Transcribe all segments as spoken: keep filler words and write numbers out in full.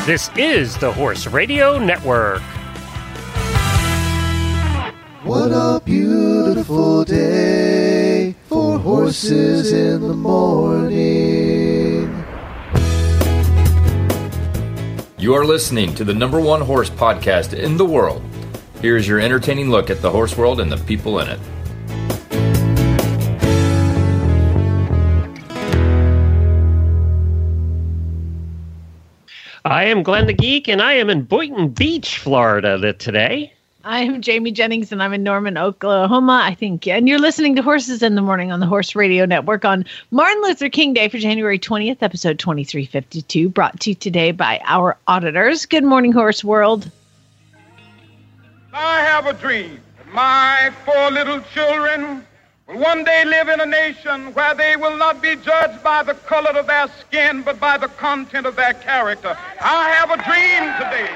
This is the Horse Radio Network. What a beautiful day for horses in the morning. You are listening to the number one horse podcast in the world. Here is your entertaining look at the horse world and the people in it. I am Glenn the Geek, and I am in Boynton Beach, Florida today. I'm Jamie Jennings, and I'm in Norman, Oklahoma, I think. And you're listening to Horses in the Morning on the Horse Radio Network on Martin Luther King Day for January twentieth, episode twenty-three fifty-two, brought to you today by our auditors. Good morning, Horse World. I have a dream that my four little children will one day live in a nation where they will not be judged by the color of their skin, but by the content of their character. I have a dream today.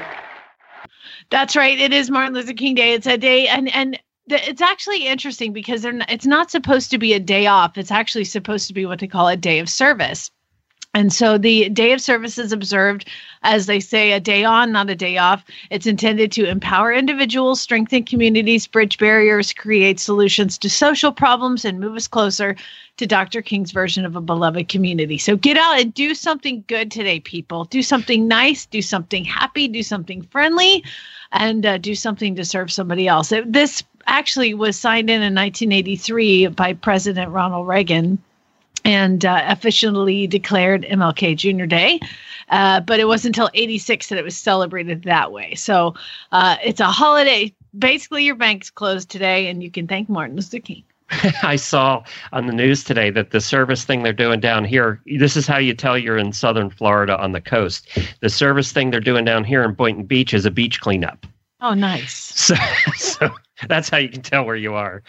That's right. It is Martin Luther King Day. It's a day, and and th- it's actually interesting because they're not, it's not supposed to be a day off. It's actually supposed to be what they call a day of service. And so the day of service is observed, as they say, a day on, not a day off. It's intended to empower individuals, strengthen communities, bridge barriers, create solutions to social problems, and move us closer to Doctor King's version of a beloved community. So get out and do something good today, people. Do something nice, do something happy, do something friendly, and uh, do something to serve somebody else. It, this actually was signed in in nineteen eighty-three by President Ronald Reagan, and uh, officially declared M L K Junior Day. Uh, but it wasn't until eighty-six that it was celebrated that way. So uh, it's a holiday. Basically, your bank's closed today, and you can thank Martin Luther King. I saw on the news today that the service thing they're doing down here, this is how you tell you're in southern Florida on the coast. The service thing they're doing down here in Boynton Beach is a beach cleanup. Oh, nice. So, so that's how you can tell where you are.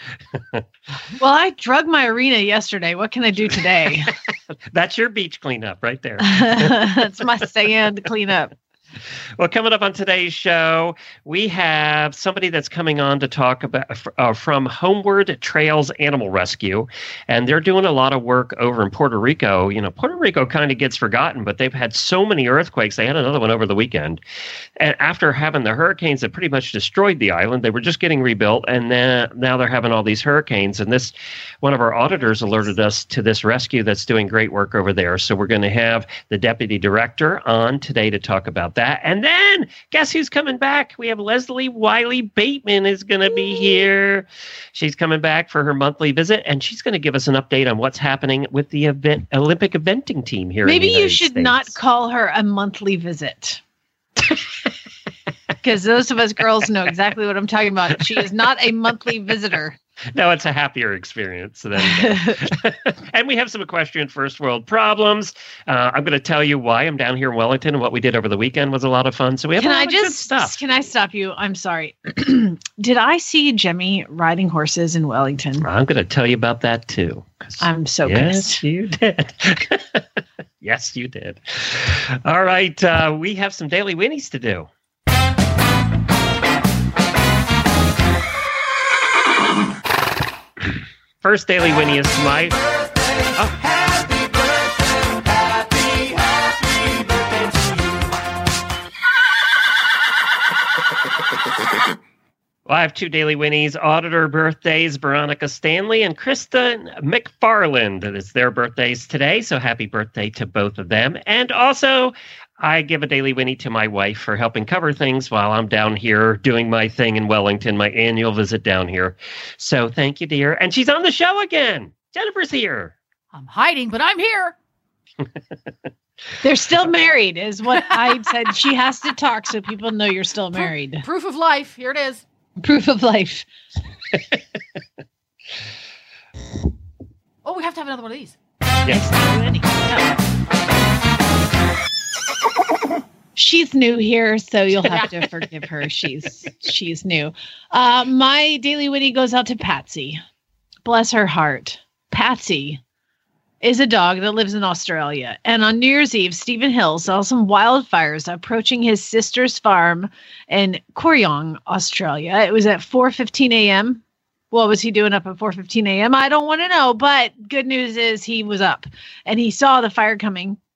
Well, I drug my arena yesterday. What can I do today? That's your beach cleanup right there. That's my sand cleanup. Well, coming up on today's show, we have somebody that's coming on to talk about uh, from Homeward Trails Animal Rescue, and they're doing a lot of work over in Puerto Rico. You know, Puerto Rico kind of gets forgotten, but they've had so many earthquakes. They had another one over the weekend, and after having the hurricanes that pretty much destroyed the island, they were just getting rebuilt, and then now they're having all these hurricanes. And this, one of our auditors alerted us to this rescue that's doing great work over there. So we're going to have the deputy director on today to talk about that. That. And then, guess who's coming back? We have Leslie Wiley Bateman is going to be here. She's coming back for her monthly visit, and she's going to give us an update on what's happening with the event, Olympic eventing team here. Maybe in the you should States. Not call her a monthly visit. Because those of us girls know exactly what I'm talking about. She is not a monthly visitor. No, it's a happier experience. So and we have some equestrian first world problems. Uh, I'm going to tell you why I'm down here in Wellington, and what we did over the weekend was a lot of fun. So we have can a lot I of just, good stuff. Can I stop you? I'm sorry. Did I see Jemmy riding horses in Wellington? I'm going to tell you about that too. I'm so yes, pissed. you did. Yes, you did. All right. Uh, we have some daily whinnies to do. First daily whinny is my... Oh. Happy birthday, happy, happy birthday to you. Well, I have two daily whinnies. Auditor birthdays, Veronica Stanley and Krista McFarland. It's their birthdays today, so happy birthday to both of them. And also, I give a daily whinny to my wife for helping cover things while I'm down here doing my thing in Wellington, my annual visit down here. So thank you, dear. And she's on the show again. Jennifer's here. I'm hiding, but I'm here. They're still married, is what I said. She has to talk so people know you're still married. Proof, proof of life. Here it is. Proof of life. Oh, we have to have another one of these. Yes. She's new here, so you'll have to forgive her. She's she's new. Uh, my daily whinny goes out to Patsy. Bless her heart. Patsy is a dog that lives in Australia. And on New Year's Eve, Stephen Hill saw some wildfires approaching his sister's farm in Kooryong, Australia. It was at four fifteen a.m. What was he doing up at four fifteen a.m.? I don't want to know, but good news is he was up and he saw the fire coming.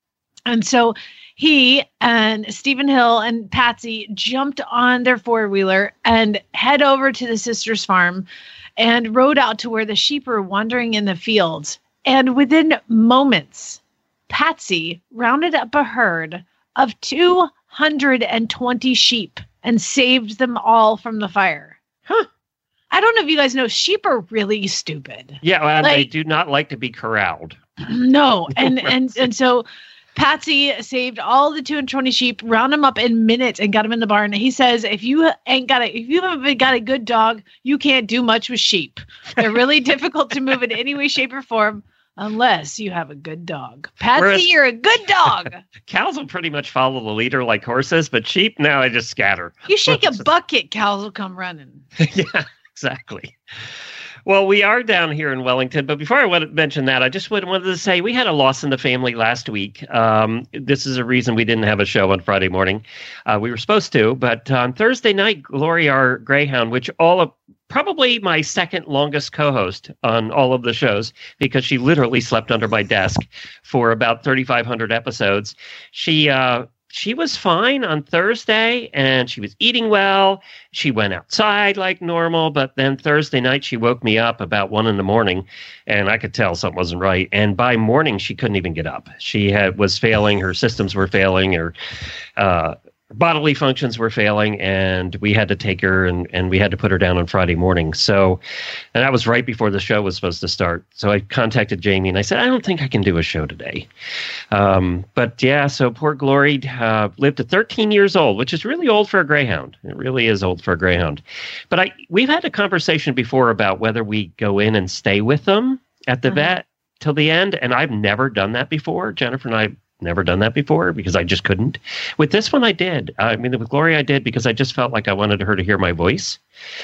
And so he and Stephen Hill and Patsy jumped on their four-wheeler and head over to the sister's farm and rode out to where the sheep were wandering in the fields. And within moments, Patsy rounded up a herd of two hundred twenty sheep and saved them all from the fire. Huh. I don't know if you guys know, sheep are really stupid. Yeah, and Like- they do not like to be corralled. No. And, and, and so Patsy saved all the two hundred twenty sheep, round them up in minutes, and got them in the barn. He says, if you ain't got a, if you haven't got a good dog, you can't do much with sheep. They're really difficult to move in any way, shape, or form unless you have a good dog. Patsy, Whereas- you're a good dog. Cows will pretty much follow the leader like horses, but sheep, now I just scatter. You shake a bucket, cows will come running. Yeah, exactly. Well, we are down here in Wellington, but before I want to mention that, I just wanted to say we had a loss in the family last week. Um, this is a reason we didn't have a show on Friday morning. Uh, we were supposed to, but on Thursday night, Glory, our Greyhound, which all of probably my second longest co-host on all of the shows, because she literally slept under my desk for about thirty-five hundred episodes. She uh, she was fine on Thursday, and she was eating well. She went outside like normal, but then Thursday night she woke me up about one in the morning, and I could tell something wasn't right. And by morning, she couldn't even get up. She had was failing. Her systems were failing. Her uh, bodily functions were failing, and we had to take her and, and we had to put her down on Friday morning. So, and that was right before the show was supposed to start. So I contacted Jamie and I said, I don't think I can do a show today. Um, but yeah, so poor Glory uh, lived to thirteen years old, which is really old for a greyhound. It really is old for a greyhound. But I we've had a conversation before about whether we go in and stay with them at the Mhm. vet till the end. And I've never done that before. Jennifer and I never done that before because I just couldn't. With this one, I did. I mean, with Glory, I did because I just felt like I wanted her to hear my voice.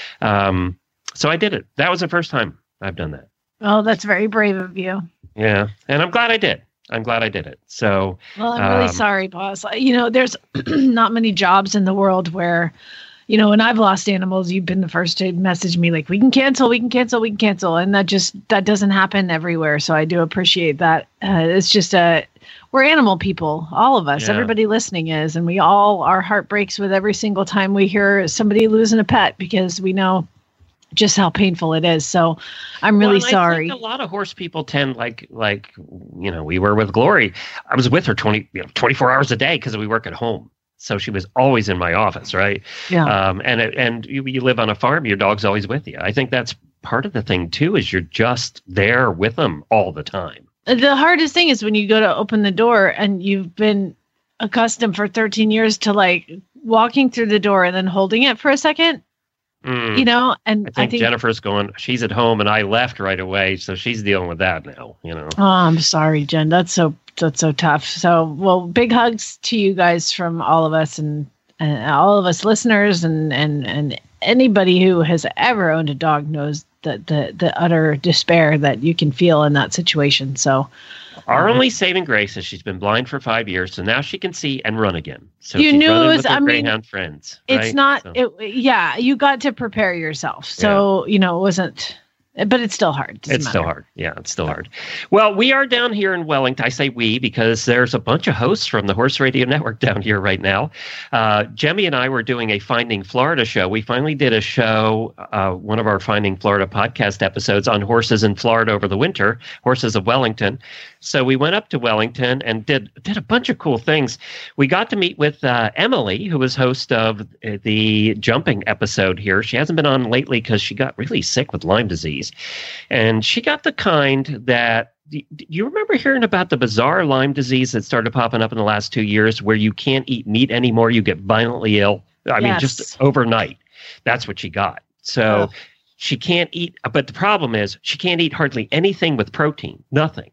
Um, so I did it. That was the first time I've done that. Oh, that's very brave of you. Yeah. And I'm glad I did. I'm glad I did it. So, Well, I'm really Um, sorry, boss. You know, there's not many jobs in the world where, you know, when I've lost animals, you've been the first to message me like, we can cancel, we can cancel, we can cancel. And that just, that doesn't happen everywhere. So I do appreciate that. Uh, it's just a, we're animal people, all of us, Yeah. everybody listening is, and we all, our heart breaks with every single time we hear somebody losing a pet because we know just how painful it is. So I'm really Well, and I sorry. think a lot of horse people tend like, like, you know, we were with Glory. I was with her twenty, you know, twenty-four hours a day because we work at home. So she was always in my office, right? Yeah. Um, and and you, you live on a farm, your dog's always with you. I think that's part of the thing too, is you're just there with them all the time. The hardest thing is when you go to open the door and you've been accustomed for thirteen years to like walking through the door and then holding it for a second, Mm. you know, and I think, Jennifer's going, she's at home and I left right away. So she's dealing with that now, you know. oh, I'm sorry, Jen. That's so, that's so tough. So, well, big hugs to you guys from all of us and, and all of us listeners and, and, and anybody who has ever owned a dog knows that the, the utter despair that you can feel in that situation. So, Our only saving grace is she's been blind for five years, so now she can see and run again. So You she's knew running it was- with her I mean, greyhound friends. it's right? not So- it, yeah, you got to prepare yourself. So, you know, it wasn't, but it's still hard. Doesn't It's still matter. hard. Yeah, it's still hard. Well, we are down here in Wellington. I say we because there's a bunch of hosts from the Horse Radio Network down here right now. Uh, Jemmy and I were doing a Finding Florida show. We finally did a show, uh, one of our Finding Florida podcast episodes on horses in Florida over the winter, Horses of Wellington. So we went up to Wellington and did did a bunch of cool things. We got to meet with uh, Emily, who was host of the jumping episode here. She hasn't been on lately because she got really sick with Lyme disease. And she got the kind that, do you remember hearing about the bizarre Lyme disease that started popping up in the last two years where you can't eat meat anymore, you get violently ill? I mean, Yes. just overnight. That's what she got. So Oh. she can't eat, but the problem is she can't eat hardly anything with protein, nothing.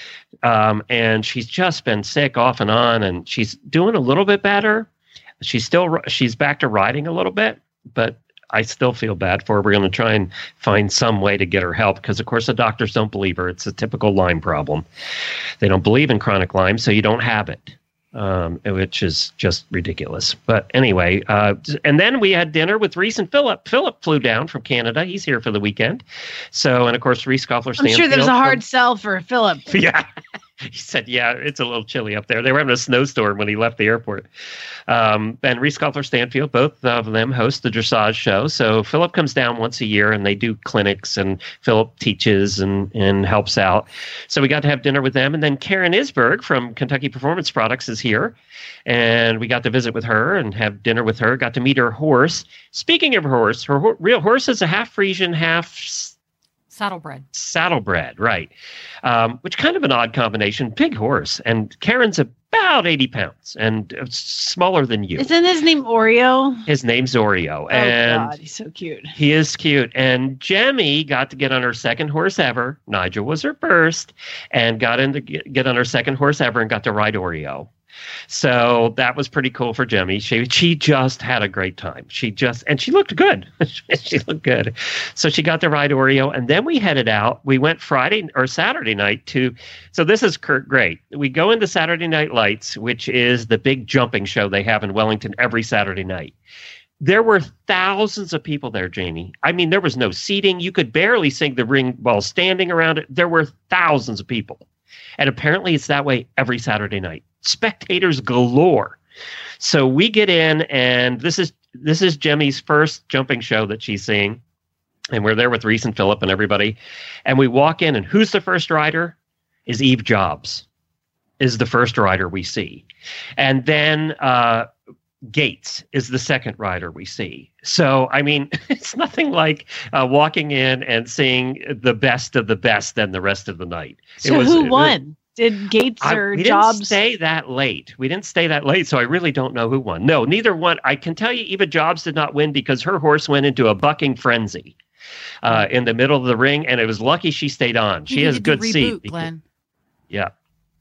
Um, and she's just been sick off and on, and she's doing a little bit better. She's still, she's back to riding a little bit, but I still feel bad for her. We're going to try and find some way to get her help because, of course, the doctors don't believe her. It's a typical Lyme problem. They don't believe in chronic Lyme, so you don't have it, um, which is just ridiculous. But anyway, uh, and then we had dinner with Reese and Philip. Philip flew down from Canada. He's here for the weekend. So, and of course, Reese Goffler I'm sure there was a Stanfield hard from- sell for Philip. Yeah. He said, yeah, it's a little chilly up there. They were having a snowstorm when he left the airport. Um, and Reese Coulter Stanfield, both of them host the dressage show. So Philip comes down once a year and they do clinics and Philip teaches and, and helps out. So we got to have dinner with them. And then Karen Isberg from Kentucky Performance Products is here. And we got to visit with her and have dinner with her. Got to meet her horse. Speaking of her horse, her ho- real horse is a half Frisian, half Saddlebred. Saddlebred, right. Um, which kind of an odd combination. Big horse. And Karen's about eighty pounds and smaller than you. Isn't his name Oreo? His name's Oreo. Oh, and God, he's so cute. He is cute. And Jemmy got to get on her second horse ever. Nigel was her first. And got in to get, get on her second horse ever and got to ride Oreo. So that was pretty cool for Jemmy. She she just had a great time. She just and she looked good. She looked good. So she got to ride Oreo, and then we headed out. We went Friday or Saturday night to. So this is great. We go into Saturday Night Lights, which is the big jumping show they have in Wellington every Saturday night. There were thousands of people there, Janie. I mean, there was no seating. You could barely see the ring while standing around it. There were thousands of people, and apparently it's that way every Saturday night. Spectators galore. So we get in, and this is this is Jemmy's first jumping show that she's seeing, and we're there with Reese and Philip and everybody, and we walk in, and who's the first rider? Is Eve Jobs, is the first rider we see, and then uh, Gates is the second rider we see. So I mean, it's nothing like uh, walking in and seeing the best of the best then the rest of the night. So it was, who it, won? Did Gates I, or we Jobs? didn't stay that late. We didn't stay that late, so I really don't know who won. No, neither one. I can tell you Eva Jobs did not win because her horse went into a bucking frenzy uh, in the middle of the ring, and it was lucky she stayed on. She He has needed good to reboot, seat. because- Glenn. yeah.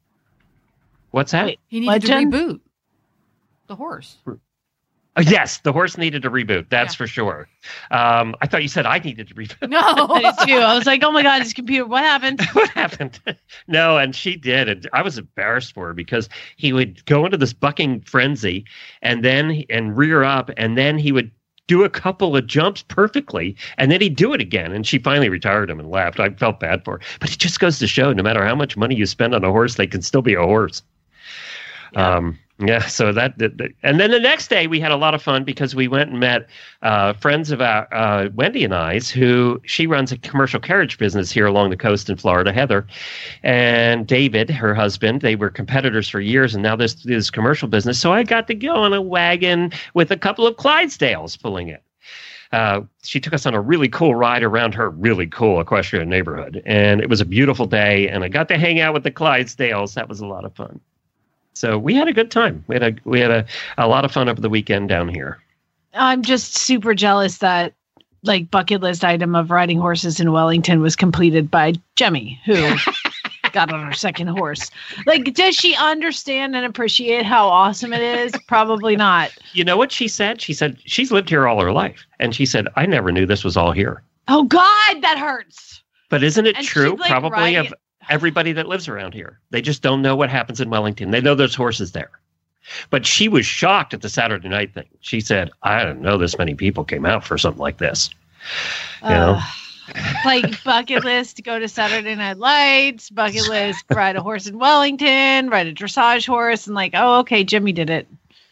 What's that? Wait. He needed Legend? to reboot the horse. Uh, yes, the horse needed to reboot. That's Yeah. for sure. Um, I thought you said I needed to reboot. No. I did too. I was like, oh my God, his computer, what happened? What happened? No, and she did. And I was embarrassed for her because he would go into this bucking frenzy and then and rear up, and then he would do a couple of jumps perfectly, and then he'd do it again. And she finally retired him and laughed. I felt bad for her. But it just goes to show no matter how much money you spend on a horse, they can still be a horse. Yeah. Um, yeah, so that, that, that- and then the next day we had a lot of fun because we went and met uh, friends of our, uh, Wendy and I's, who she runs a commercial carriage business here along the coast in Florida, Heather, and David, her husband. They were competitors for years, and now this this commercial business. So I got to go on a wagon with a couple of Clydesdales pulling it. Uh, she took us on a really cool ride around her really cool equestrian neighborhood, and it was a beautiful day. And I got to hang out with the Clydesdales. That was a lot of fun. So we had a good time. We had a we had a, a lot of fun over the weekend down here. I'm just super jealous that like bucket list item of riding horses in Wellington was completed by Jemmy, who got on her second horse. Like, does she understand and appreciate how awesome it is? Probably not. You know what she said? She said she's lived here all her life, and she said I never knew this was all here. Oh God, that hurts. But isn't it And true? she'd, like, Probably ride of it. everybody that lives around here. They just don't know what happens in Wellington. They know there's horses there. But she was shocked at the Saturday night thing. She said, I didn't know this many people came out for something like this. You know? Uh, like bucket list, go to Saturday Night Lights, bucket list, ride a horse in Wellington, ride a dressage horse, and like, oh, okay, Jimmy did it.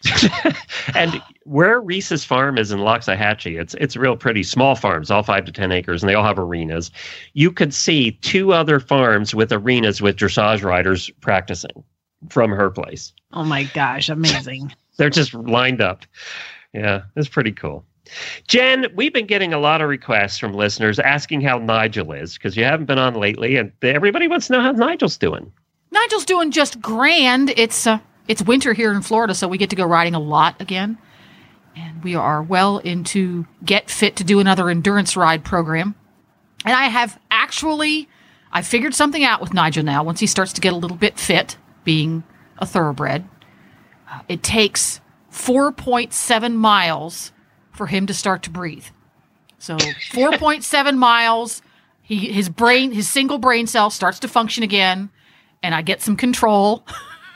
And where Reese's farm is in Loxahatchee, it's it's real pretty small farms, all five to ten acres, and they all have arenas. You could see two other farms with arenas with dressage riders practicing from her place. Oh my gosh, amazing. They're just lined up. Yeah, it's pretty cool. Jen, we've been getting a lot of requests from listeners asking how Nigel is, because you haven't been on lately, and everybody wants to know how Nigel's doing. Nigel's doing just grand. It's uh, it's winter here in Florida, so we get to go riding a lot again. And we are well into get fit to do another endurance ride program. And I have actually, I figured something out with Nigel now. Once he starts to get a little bit fit, being a thoroughbred, uh, it takes four point seven miles for him to start to breathe. So four point seven miles, he his brain, his single brain cell starts to function again, and I get some control.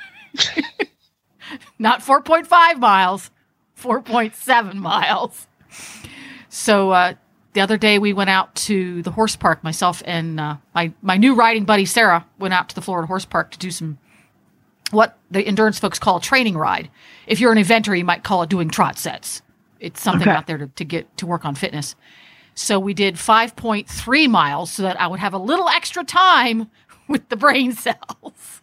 Not four point five miles, four point seven miles. So uh, the other day we went out to the horse park. Myself and uh, my my new riding buddy Sarah went out to the Florida Horse Park to do some what the endurance folks call a training ride. If you're an eventer, you might call it doing trot sets. It's something Okay. out there to, to get to work on fitness. So we did five point three miles so that I would have a little extra time with the brain cells.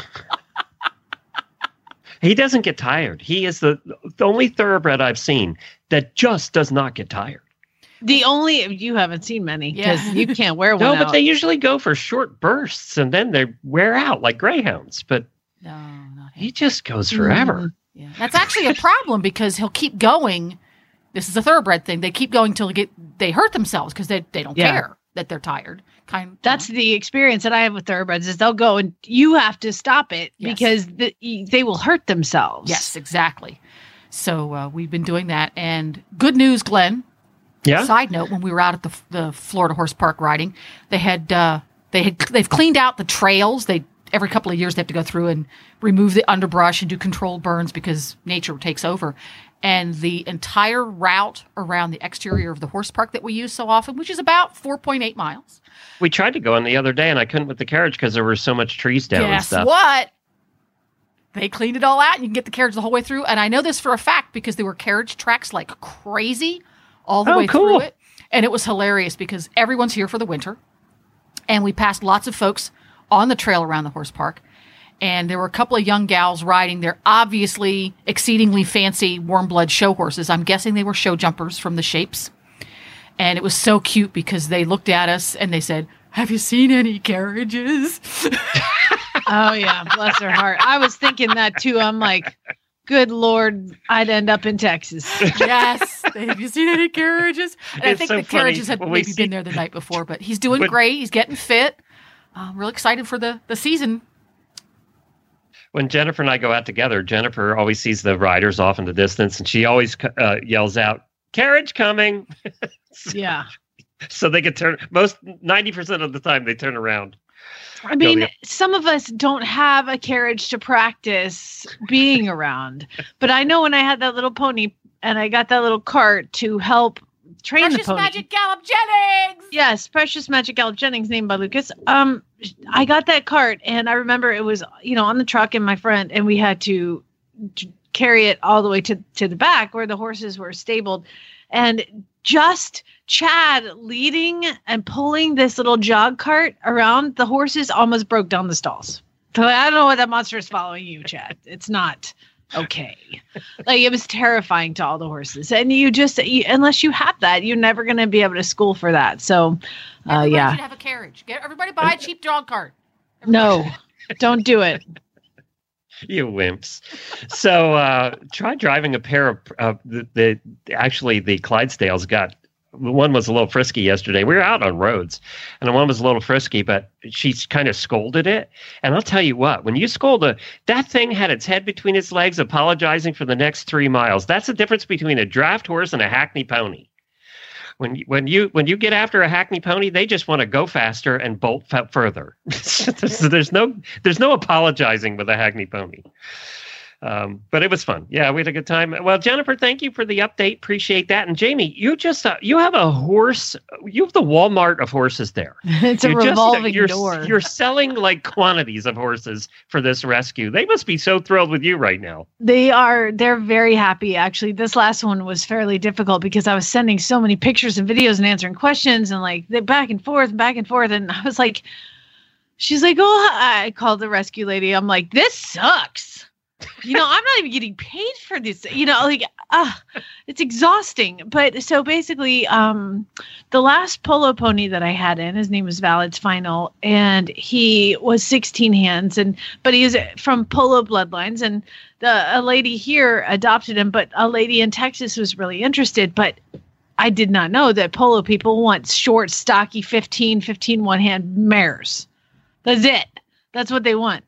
He doesn't get tired. He is the, the only thoroughbred I've seen that just does not get tired. The only you haven't seen many because Yeah. you can't wear one. No, out. but they usually go for short bursts and then they wear out like greyhounds. But No, not him. he just goes forever. Yeah. That's actually a problem because he'll keep going. This is a thoroughbred thing. They keep going till they get they hurt themselves because they, they don't Yeah. care that they're tired. Kind That's the experience that I have with thoroughbreds is they'll go and you have to stop it Yes. because the, they will hurt themselves. yes, exactly. So uh, we've been doing that. And good news, Glenn. Yeah. Side note: when we were out at the the Florida Horse Park riding, they had uh, they had they've cleaned out the trails. They every couple of years they have to go through and remove the underbrush and do controlled burns because nature takes over. And the entire route around the exterior of the horse park that we use so often, which is about four point eight miles. We tried to go on the other day and I couldn't with the carriage because there were so much trees down and Guess stuff. what? They cleaned it all out and you can get the carriage the whole way through. And I know this for a fact because there were carriage tracks like crazy all the Oh, way cool. through it. And it was hilarious because everyone's here for the winter. And we passed lots of folks on the trail around the horse park. And there were a couple of young gals riding their obviously exceedingly fancy warm blood show horses. I'm guessing they were show jumpers from the shapes. And it was so cute because they looked at us and they said, "Have you seen any carriages?" Oh yeah, bless their heart. I was thinking that too. I'm like, good Lord, I'd end up in Texas. Yes. Have you seen any carriages? And I It's think so the carriages funny had when we maybe see- been there the night before, but he's doing When- great. He's getting fit. I'm really excited for the, the season. When Jennifer and I go out together, Jennifer always sees the riders off in the distance and she always uh, yells out, "Carriage coming." Yeah. So they can turn, most ninety percent of the time they turn around. I mean, yeah. some of us don't have a carriage to practice being around, but I know when I had that little pony and I got that little cart to help train Precious the pony. Magic Gallop Jennings! Yes, Precious Magic Gallop Jennings, named by Lucas. Um, I got that cart, and I remember it was, you know, on the truck and my friend, and we had to, to carry it all the way to to the back where the horses were stabled, and just Chad leading and pulling this little jog cart around the horses almost broke down the stalls. So I don't know what that monster is following you, Chad. It's not okay. Like it was terrifying to all the horses, and you just you, unless you have that, you're never going to be able to school for that. So, uh, Everybody yeah, should have a carriage. Get everybody buy a cheap dog cart. no, don't do it. You wimps. So uh, try driving a pair of uh, the, the actually the Clydesdales got one was a little frisky yesterday. We were out on roads and the one was a little frisky, but she kind of scolded it. And I'll tell you what, when you scold a that thing had its head between its legs apologizing for the next three miles. That's the difference between a draft horse and a hackney pony. When you, when you when you get after a hackney pony, they just want to go faster and bolt f- further. So there's no there's no apologizing with a hackney pony. Um, but it was fun. Yeah, we had a good time. Well, Jennifer, thank you for the update. Appreciate that. And Jamie, you just uh, you have a horse. You have the Walmart of horses there. It's a You're just- revolving you're, door. You're selling like quantities of horses for this rescue. They must be so thrilled with you right now. They are, they're very happy. Actually, this last one was fairly difficult because I was sending so many pictures and videos and answering questions and like the back and forth and back and forth. And I was like, she's like, oh, I called the rescue lady. I'm like, this sucks. You know, I'm not even getting paid for this, you know, like, ah, uh, it's exhausting. But so basically, um, the last polo pony that I had in, his name was Valid's Final, and he was sixteen hands, and but he was from polo bloodlines, and the a lady here adopted him, but a lady in Texas was really interested, but I did not know that polo people want short, stocky, fifteen, fifteen one-hand mares. That's it. That's what they want.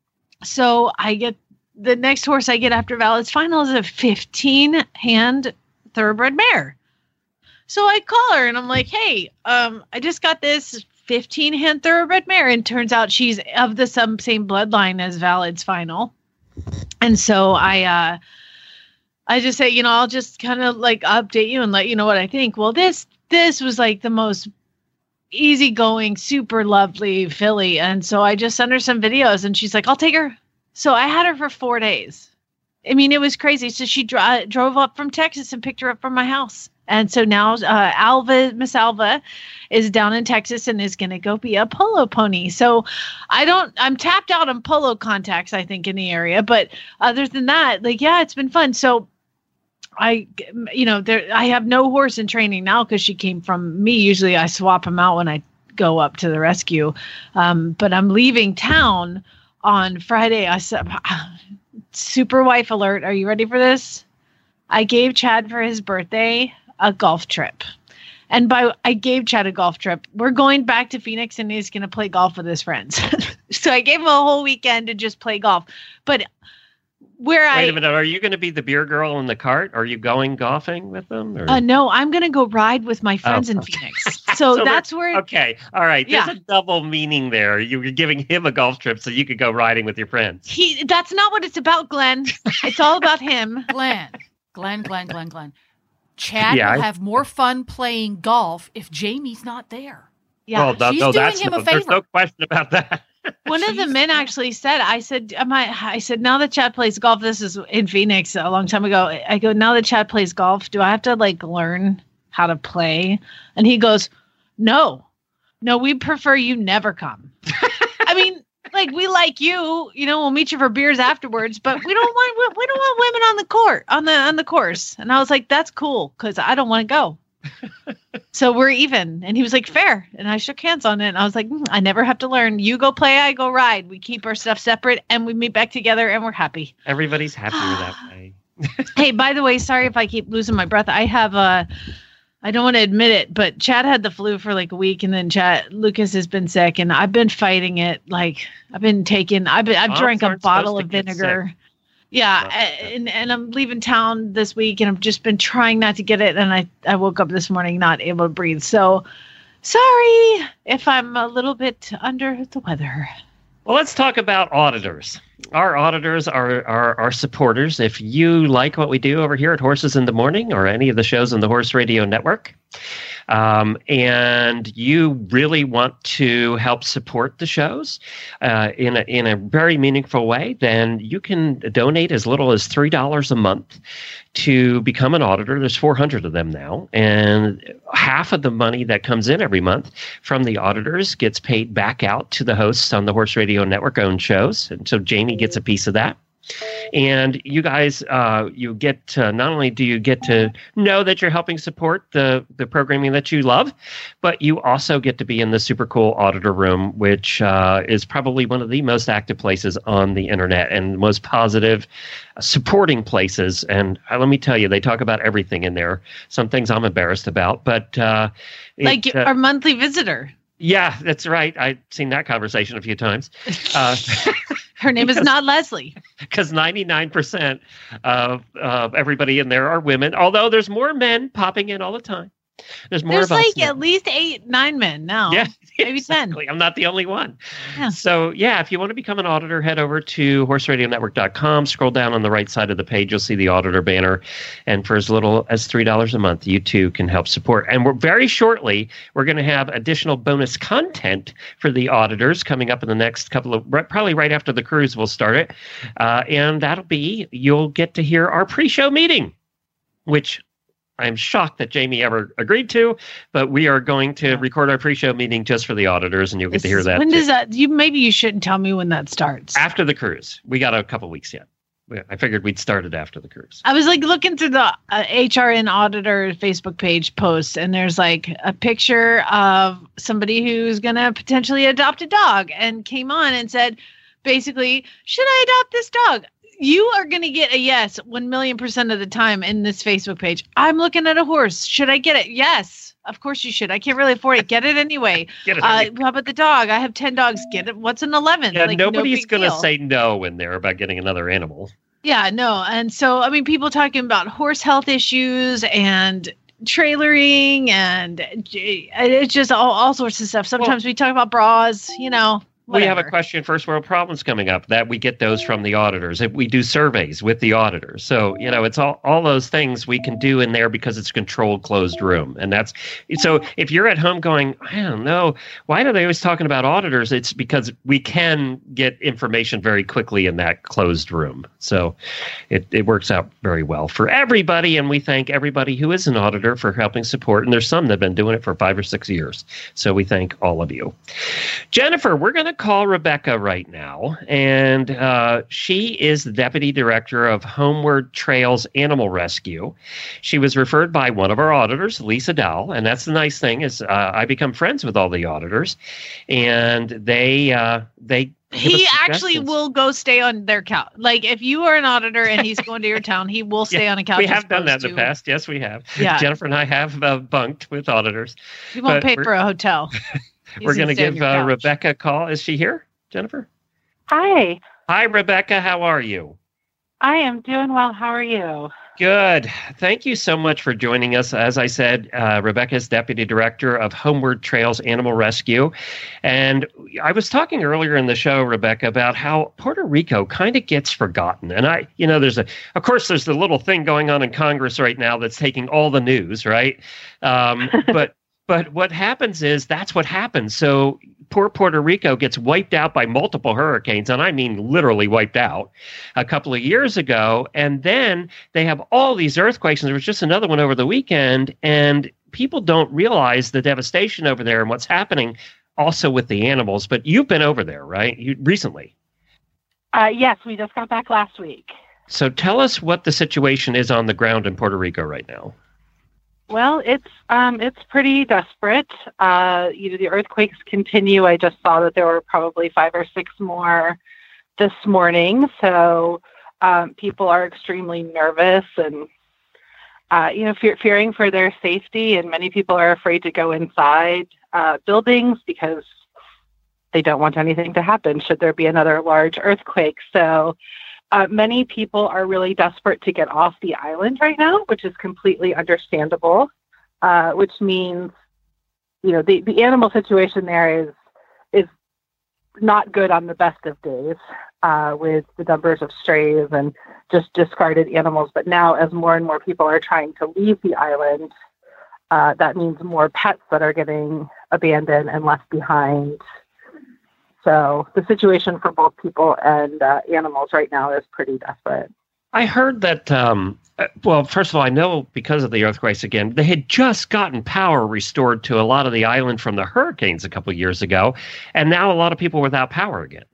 So I get the next horse I get after Valid's Final is a fifteen hand thoroughbred mare. So I call her and I'm like, hey, um, I just got this fifteen hand thoroughbred mare. And turns out she's of the some same bloodline as Valid's Final. And so I, uh, I just say, you know, I'll just kind of like update you and let you know what I think. Well, this this was like the most easygoing, super lovely filly. And so I just sent her some videos and she's like, I'll take her. So I had her for four days. I mean, it was crazy. So she dro- drove up from Texas and picked her up from my house. And so now uh, Alva, Miss Alva is down in Texas and is going to go be a polo pony. So I don't, I'm tapped out on polo contacts, I think, in the area. But other than that, like, yeah, it's been fun. So I, you know, there, I have no horse in training now because she came from me. Usually I swap them out when I go up to the rescue. Um, but I'm leaving town on Friday. I said, super wife alert. Are you ready for this? I gave Chad for his birthday a golf trip. And by I gave Chad a golf trip, we're going back to Phoenix and he's going to play golf with his friends. So I gave him a whole weekend to just play golf. But where I Wait a minute, are you going to be the beer girl in the cart? Are you going golfing with them? Or? Uh, no, I'm going to go ride with my friends Oh, in okay. Phoenix. So, So that's where Okay, all right. There's Yeah. a double meaning there. You were giving him a golf trip so you could go riding with your friends. he that's not what it's about, Glenn. It's all about him. Glenn, Glenn, Glenn, Glenn, Glenn. Chad Yeah, will I- have more fun playing golf if Jamie's not there. Yeah. oh, no, she's no, doing that's him a no, there's favor. no question about that. One of the She's men not- actually said, I said, am I, I said, now that Chad plays golf, this is in Phoenix a long time ago. I go, now that Chad plays golf, do I have to like learn how to play? And he goes, no, no, we prefer you never come. I mean, like we like you, you know, we'll meet you for beers afterwards, but we don't want, we don't want women on the court, on the, on the course. And I was like, that's cool. Cause I don't want to go. So we're even. And he was like, fair. And I shook hands on it. And I was like, mm, I never have to learn. You go play, I go ride. We keep our stuff separate and we meet back together and we're happy. Everybody's happier that way. Hey, by the way, sorry if I keep losing my breath. I have a, I don't want to admit it, but Chad had the flu for like a week and then Chad, Lucas has been sick and I've been fighting it. Like I've been taking, I've been, I've Moms drank a aren't bottle supposed of to get vinegar. sick. Yeah, Not a- and and I'm leaving town this week, and I've just been trying not to get it. And I, I woke up this morning not able to breathe. So, sorry if I'm a little bit under the weather. Well, let's talk about auditors. Our auditors are, are our supporters. If you like what we do over here at Horses in the Morning or any of the shows on the Horse Radio Network, um, and you really want to help support the shows uh, in a in a very meaningful way, then you can donate as little as three dollars a month to become an auditor. There's four hundred of them now, and half of the money that comes in every month from the auditors gets paid back out to the hosts on the Horse Radio Network owned shows, and so Jamie gets a piece of that. And you guys, uh, you get to, not only do you get to know that you're helping support the, the programming that you love, but you also get to be in the super cool auditor room, which uh, is probably one of the most active places on the internet and most positive uh, supporting places. And uh, let me tell you, they talk about everything in there. Some things I'm embarrassed about, but uh, it, Like uh, our monthly visitor. yeah, that's right. I've seen that conversation a few times. Uh, Her name is not Leslie. Because ninety-nine percent of uh, everybody in there are women, although there's more men popping in all the time. There's more There's of us like now. at least eight, nine men now. Yeah, maybe ten. exactly. I'm not the only one. Yeah. So, yeah, if you want to become an auditor, head over to horse radio network dot com. Scroll down on the right side of the page. You'll see the auditor banner. And for as little as three dollars a month, you too can help support. And we're very shortly, we're going to have additional bonus content for the auditors coming up in the next couple of, probably right after the cruise, we'll start it. Uh, and that'll be, you'll get to hear our pre-show meeting, which I'm shocked that Jamie ever agreed to, but we are going to record our pre-show meeting just for the auditors, and you'll get to hear that When too. does that? You maybe you shouldn't tell me when that starts. After the cruise. We got a couple weeks yet. We- I figured we'd start it after the cruise. I was like looking through the uh, H R N auditor Facebook page posts, and there's like a picture of somebody who's gonna potentially adopt a dog, and came on and said, basically, should I adopt this dog? You are going to get a yes one million percent of the time in this Facebook page. I'm looking at a horse. Should I get it? Yes, of course you should. I can't really afford it. Get it anyway. Get it Uh, anyway. how about the dog? I have ten dogs. Get it. What's an eleventh? Yeah, Like, no nobody's big going to deal. say no when they're about getting another animal. Yeah, no. And so, I mean, people talking about horse health issues and trailering, and it's just all, all sorts of stuff. Sometimes we talk about bras, you know. we have a whatever. question, first world problems coming up, that we get those from the auditors. If we do surveys with the auditors. So, you know, it's all, all those things we can do in there because it's a controlled closed room. And that's, so if you're at home going, I don't know, why are they always talking about auditors? It's because we can get information very quickly in that closed room. So it, it works out very well for everybody. And we thank everybody who is an auditor for helping support. And there's some that have been doing it for five or six years. So we thank all of you. Jennifer, we're going to call Rebecca right now, and uh, she is the Deputy Director of Homeward Trails Animal Rescue. She was referred by one of our auditors, Lisa Dowell, and that's the nice thing is uh, I become friends with all the auditors, and they uh, they give He us actually suggestions. will go stay on their couch. Like if you are an auditor and he's going to your town, he will stay Yeah, on a couch. We as have done that opposed in the to- past. Yes, we have. Yeah. Jennifer and I have uh, bunked with auditors. He won't but pay we're- for a hotel. He's We're going to stay on give your uh, couch. Rebecca a call. Is she here, Jennifer? Hi, Hi, Rebecca. How are you? I am doing well. How are you? Good. Thank you so much for joining us. As I said, uh, Rebecca is Deputy Director of Homeward Trails Animal Rescue. And I was talking earlier in the show, Rebecca, about how Puerto Rico kind of gets forgotten. And I, you know, there's a, of course, there's the little thing going on in Congress right now that's taking all the news, right? Um, but But what happens is that's what happens. So poor Puerto Rico gets wiped out by multiple hurricanes, and I mean literally wiped out a couple of years ago. And then they have all these earthquakes, and there was just another one over the weekend, and people don't realize the devastation over there and what's happening also with the animals. But you've been over there, right? You recently. Uh, yes, we just got back last week. So tell us what the situation is on the ground in Puerto Rico right now. Well, it's um, it's pretty desperate. Uh, you know, the earthquakes continue. I just saw that there were probably five or six more this morning. So um, people are extremely nervous and, uh, you know, fear, fearing for their safety. And many people are afraid to go inside uh, buildings because they don't want anything to happen should there be another large earthquake. So Uh, many people are really desperate to get off the island right now, which is completely understandable, uh, which means, you know, the, the animal situation there is is not good on the best of days uh, with the numbers of strays and just discarded animals. But now as more and more people are trying to leave the island, uh, that means more pets that are getting abandoned and left behind. So the situation for both people and uh, animals right now is pretty desperate. I heard that, um, uh, well, first of all, I know because of the earthquakes again, they had just gotten power restored to a lot of the island from the hurricanes a couple of years ago, and now a lot of people are without power again.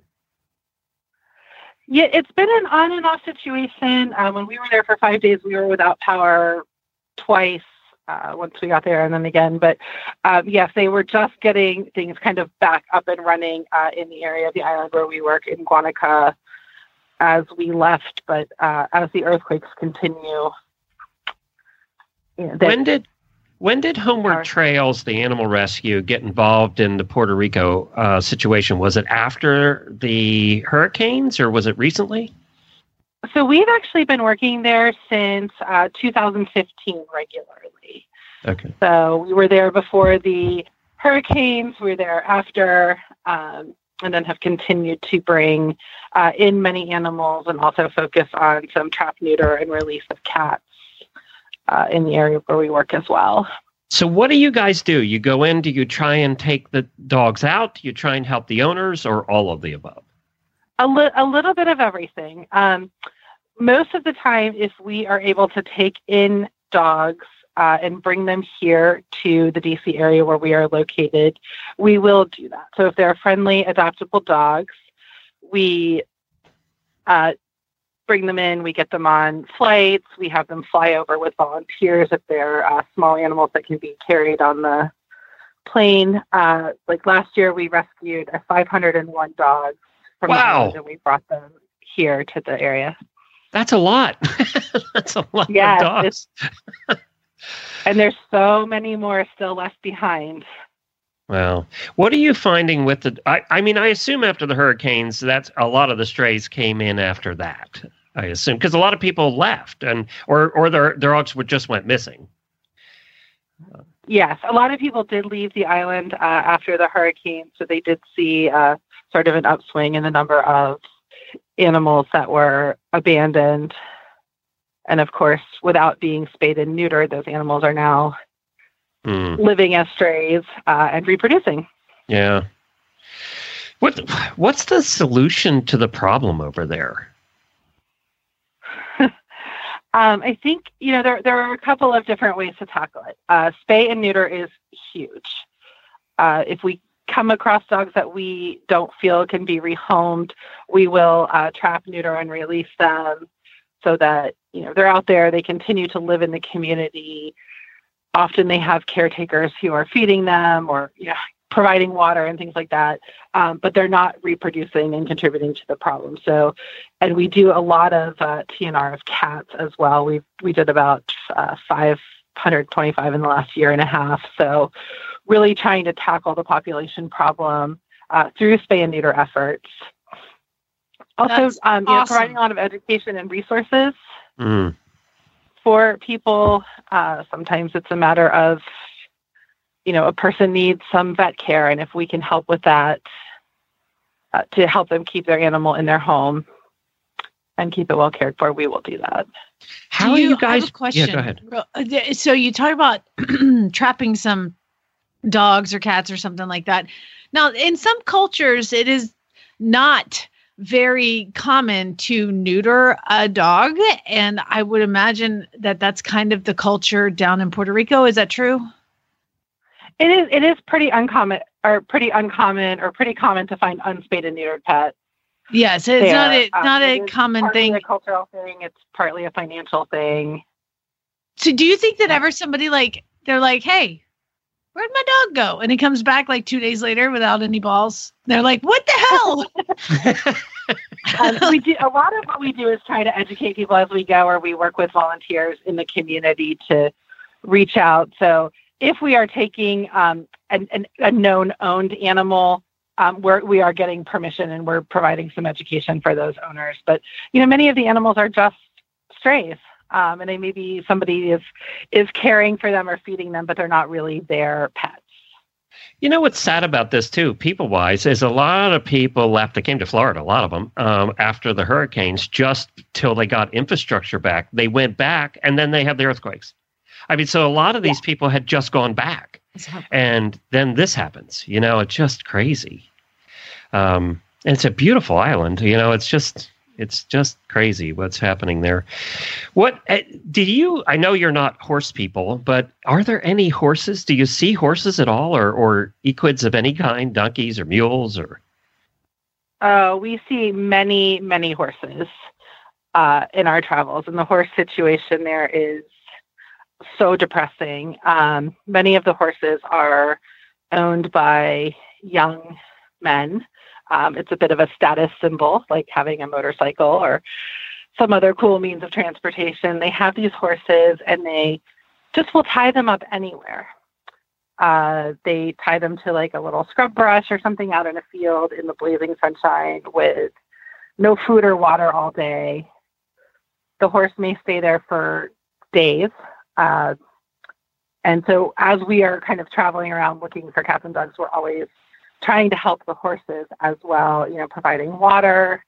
Yeah, it's been an on and off situation. Uh, when we were there for five days, we were without power twice. Uh, once we got there and then again. But um, yes, they were just getting things kind of back up and running uh, in the area of the island where we work in Guanica as we left. But uh, as the earthquakes continue, you know, they, When did when did Homeward Sorry. Trails, the animal rescue, get involved in the Puerto Rico uh, situation? Was it after the hurricanes or was it recently? so we've actually been working there since uh, two thousand fifteen regularly. Okay. So we were there before the hurricanes, we were there after, um, and then have continued to bring uh, in many animals and also focus on some trap, neuter, and release of cats uh, in the area where we work as well. So what do you guys do? You go in, do you try and take the dogs out? Do you try and help the owners, or all of the above? A, li- a little bit of everything. Um, most of the time, if we are able to take in dogs uh, and bring them here to the D C area where we are located, we will do that. So if they're friendly, adoptable dogs, we uh, bring them in, we get them on flights, we have them fly over with volunteers if they're uh, small animals that can be carried on the plane. Uh, like last year, we rescued uh, five hundred one dogs from the Wow. island, and we brought them here to the area. That's a lot. That's a lot Yes, of dogs. And there's so many more still left behind. Well, what are you finding with the? I, I mean, I assume after the hurricanes, that's a lot of the strays came in after that. I assume because a lot of people left, and or or their their dogs would just went missing. Yes, a lot of people did leave the island uh, after the hurricane, so they did see uh, sort of an upswing in the number of animals that were abandoned. And of course, without being spayed and neutered, those animals are now Mm. living as strays uh, and reproducing. Yeah. What What's the solution to the problem over there? Um, I think, you know, there, there are a couple of different ways to tackle it. Uh, spay and neuter is huge. Uh, if we come across dogs that we don't feel can be rehomed, we will uh, trap, neuter, and release them so that, you know, they're out there, they continue to live in the community. Often they have caretakers who are feeding them or, you know, providing water and things like that, um, but they're not reproducing and contributing to the problem. So, and we do a lot of uh, T N R of cats as well. We we did about uh, five hundred twenty-five in the last year and a half. So, really trying to tackle the population problem uh, through spay and neuter efforts. Also, um, you know, awesome. providing a lot of education and resources Mm. for people. Uh, sometimes it's a matter of, you know, a person needs some vet care, and if we can help with that uh, to help them keep their animal in their home and keep it well cared for, we will do that. How Do are you I have guys? a question. Yeah, go ahead. Real- uh, th- So you talk about trapping some dogs or cats or something like that. Now, in some cultures, it is not very common to neuter a dog, and I would imagine that that's kind of the culture down in Puerto Rico. Is that true? It is it is pretty uncommon or pretty uncommon or pretty common to find unspayed and neutered pets. Yes, it's there. not a Um, not it a is common partly thing. a cultural thing. It's partly a financial thing. So do you think that ever somebody like they're like, hey, where'd my dog go? And he comes back like two days later without any balls. They're like, what the hell? Um, we do a lot of what we do is try to educate people as we go, or we work with volunteers in the community to reach out. So if we are taking um, an, an, a known owned animal, um, we're, we are getting permission and we're providing some education for those owners. But, you know, many of the animals are just strays. Um, and they maybe somebody is is caring for them or feeding them, but they're not really their pets. You know what's sad about this too, people-wise, is a lot of people left. They came to Florida, a lot of them, um, after the hurricanes, just till they got infrastructure back. They went back, and then they had the earthquakes. I mean, so a lot of these yeah. people had just gone back, and then this happens. You know, it's just crazy. Um, and it's a beautiful island. You know, it's just it's just crazy what's happening there. What uh, do you? I know you're not horse people, but are there any horses? Do you see horses at all, or or equids of any kind, donkeys or mules, or? Uh, we see many, many horses uh, in our travels, and the horse situation there is so depressing. Um, many of the horses are owned by young men. Um, it's a bit of a status symbol, like having a motorcycle or some other cool means of transportation. They have these horses and they just will tie them up anywhere. Uh, they tie them to like a little scrub brush or something out in a field in the blazing sunshine with no food or water all day. The horse may stay there for days. Uh, and so as we are kind of traveling around looking for cats and dogs, we're always trying to help the horses as well, you know, providing water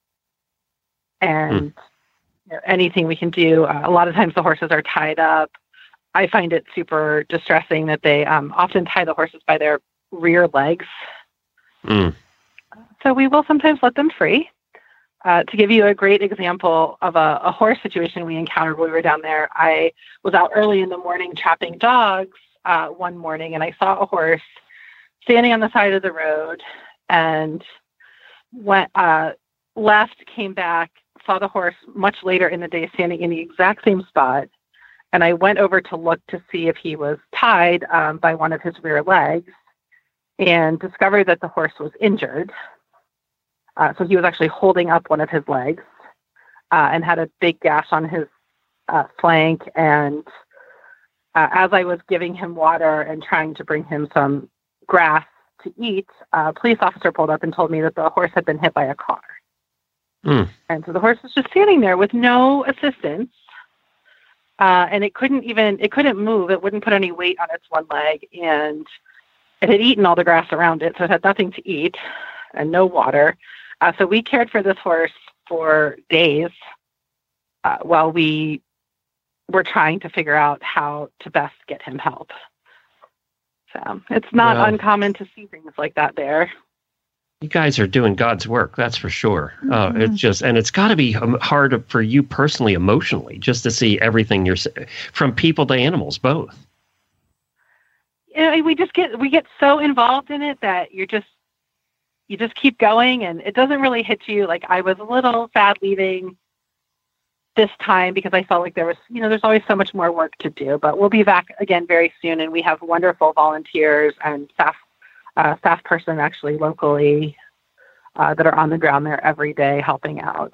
and mm. you know, anything we can do. Uh, a lot of times the horses are tied up. I find it super distressing that they um, often tie the horses by their rear legs. Mm. So we will sometimes let them free. Uh, to give you a great example of a, a horse situation we encountered when we were down there, I was out early in the morning trapping dogs uh, one morning, and I saw a horse standing on the side of the road, and went uh, left, came back, saw the horse much later in the day standing in the exact same spot. And I went over to look to see if he was tied um, by one of his rear legs, and discovered that the horse was injured. Uh, so he was actually holding up one of his legs uh, and had a big gash on his uh, flank. And uh, as I was giving him water and trying to bring him some grass to eat, a police officer pulled up and told me that the horse had been hit by a car. Mm. And so the horse was just standing there with no assistance. Uh, and it couldn't even, it couldn't move. It wouldn't put any weight on its one leg. And it had eaten all the grass around it, so it had nothing to eat. and no water. Uh, so we cared for this horse for days uh, while we were trying to figure out how to best get him help. So it's not Well, uncommon to see things like that there. You guys are doing God's work, that's for sure. Mm-hmm. Uh, it's just, and it's got to be um, hard for you personally, emotionally, just to see everything you're s- from people to animals, both. You know, we just get we get so involved in it that you're just you just keep going, and it doesn't really hit you. Like, I was a little sad leaving this time because I felt like there was, you know, there's always so much more work to do. But we'll be back again very soon, and we have wonderful volunteers and staff uh, staff person actually locally uh, that are on the ground there every day helping out.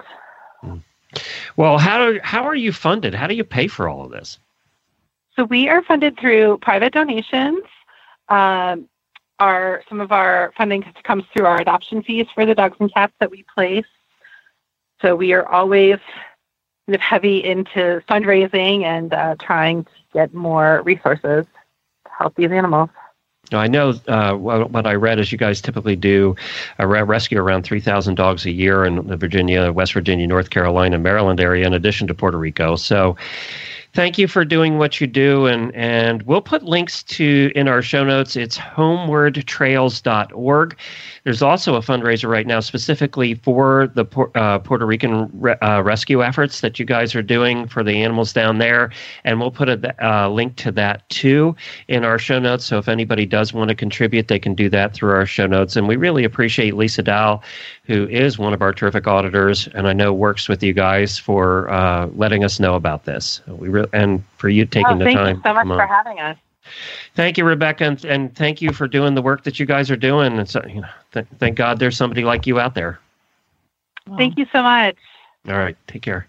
Well, how do, how are you funded? How do you pay for all of this? So we are funded through private donations. Um, our some of our funding comes through our adoption fees for the dogs and cats that we place. So we are always kind of heavy into fundraising and uh, trying to get more resources to help these animals. Now, I know uh, what, what I read is you guys typically do a re- rescue around three thousand dogs a year in the Virginia, West Virginia, North Carolina, Maryland area, in addition to Puerto Rico. So thank you for doing what you do, and, and we'll put links to in our show notes. It's homeward trails dot org. There's also a fundraiser right now specifically for the uh, Puerto Rican re- uh, rescue efforts that you guys are doing for the animals down there, and we'll put a uh, link to that too in our show notes. So if anybody does want to contribute, they can do that through our show notes. And we really appreciate Lisa Dow, who is one of our terrific auditors, and I know works with you guys for uh, letting us know about this. We re- and for you taking Oh, the thank time. you so much Come on. for having us. Thank you, Rebecca, and, and thank you for doing the work that you guys are doing. And so, you know, th- thank God there's somebody like you out there. Thank you so much. All right, take care.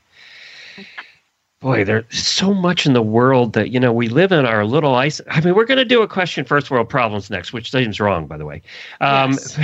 Boy, there's so much in the world that, you know, we live in our little ice. I mean, we're going to do a question first world problems next, which seems wrong, by the way. Um, Yes.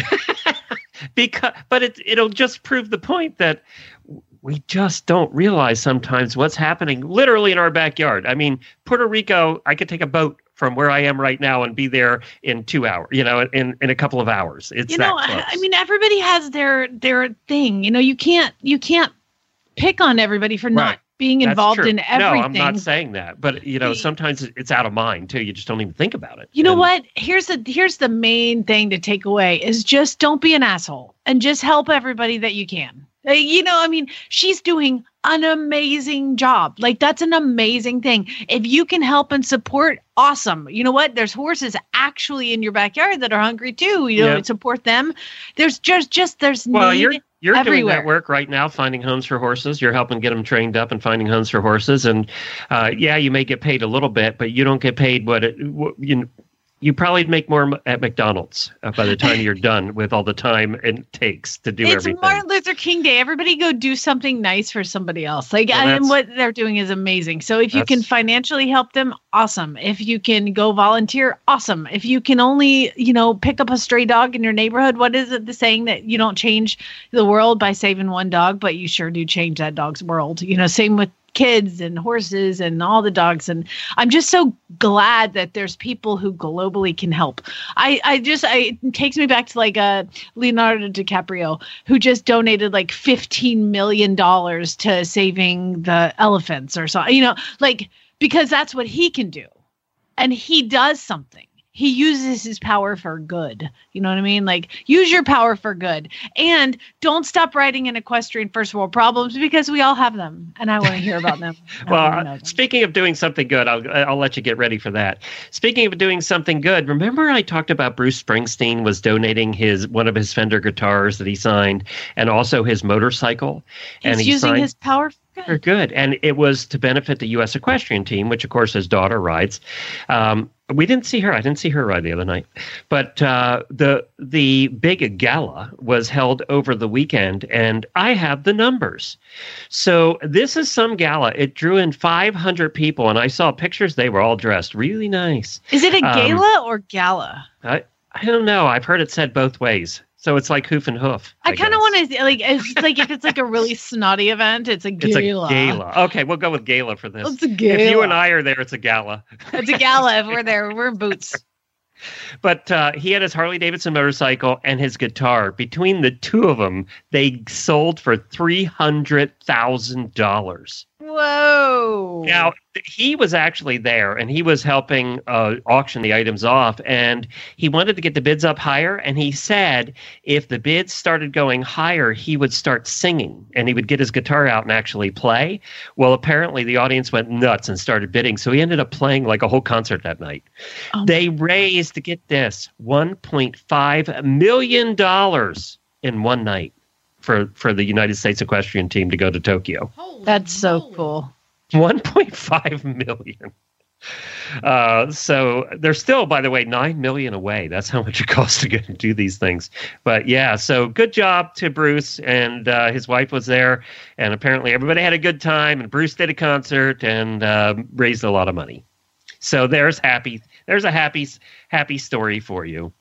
because, but it, it'll just prove the point that we just don't realize sometimes what's happening literally in our backyard. I mean, Puerto Rico, I could take a boat from where I am right now and be there in two hours, you know, in, in a couple of hours. It's you that know, close. I mean, everybody has their their thing. You know, you can't you can't pick on everybody for not Right. being That's involved true. in everything. No, I'm not saying that, but you know, The- sometimes it's out of mind too. You just don't even think about it. You know And- what? Here's the here's the main thing to take away is just don't be an asshole and just help everybody that you can. Uh, You know, I mean, she's doing an amazing job. Like, that's an amazing thing. If you can help and support, awesome. You know what? There's horses actually in your backyard that are hungry too. You know, Yeah. support them. There's just just there's Well, need you're you're doing everywhere. that work right now, finding homes for horses. You're helping get them trained up and finding homes for horses. And uh, yeah, you may get paid a little bit, but you don't get paid what it what, you. You probably make more m- at McDonald's uh, by the time you're done with all the time it takes to do It's everything. Martin Luther King Day. Everybody go do something nice for somebody else. Like, Well, and that's- what they're doing is amazing. So if you can That's- financially help them, awesome. If you can go volunteer, awesome. If you can only, you know, pick up a stray dog in your neighborhood, what is it the saying that you don't change the world by saving one dog, but you sure do change that dog's world. You know, same with kids and horses and all the dogs. And I'm just so glad that there's people who globally can help. I, I just, I, it takes me back to like uh, Leonardo DiCaprio, who just donated like fifteen million dollars to saving the elephants or something, you know, like, because that's what he can do. And he does something. He uses his power for good. You know what I mean? Like, use your power for good. And don't stop writing in equestrian first world problems, because we all have them. And I want to hear about them. I wanna know Well, them. speaking of doing something good, I'll I'll let you get ready for that. Speaking of doing something good, remember I talked about Bruce Springsteen was donating his one of his Fender guitars that he signed, and also his motorcycle, He's and he using signed his power for for good. good, and it was to benefit the U S equestrian team, which of course his daughter rides. Um, we didn't see her. I didn't see her ride the other night, but uh, the the big gala was held over the weekend, and I have the numbers. So this is some gala. It drew in five hundred people, and I saw pictures. They were all dressed really nice. Is it a Um, gala or gala? I I don't know. I've heard it said both ways. So it's like hoof and hoof. I kind of want to, like, it's like if it's like a really snotty event, it's a It's gala. a gala. Okay, we'll go with gala for this. It's a gala. If you and I are there, it's a gala. It's a gala if we're there. We're in boots. But uh, he had his Harley Davidson motorcycle and his guitar. Between the two of them, they sold for three hundred thousand dollars. Whoa. Now, he was actually there, and he was helping uh, auction the items off, and he wanted to get the bids up higher, and he said if the bids started going higher, he would start singing, and he would get his guitar out and actually play. Well, apparently the audience went nuts and started bidding, so he ended up playing like a whole concert that night. Oh. They raised, to get this, one point five million dollars in one night for, for the United States equestrian team to go to Tokyo. Holy That's so moly. cool. one point five million. Uh, so they're still, by the way, nine million away. That's how much it costs to get to do these things. But yeah, so good job to Bruce, and uh, his wife was there, and apparently everybody had a good time, and Bruce did a concert and uh, raised a lot of money. So there's happy. There's a happy, happy story for you.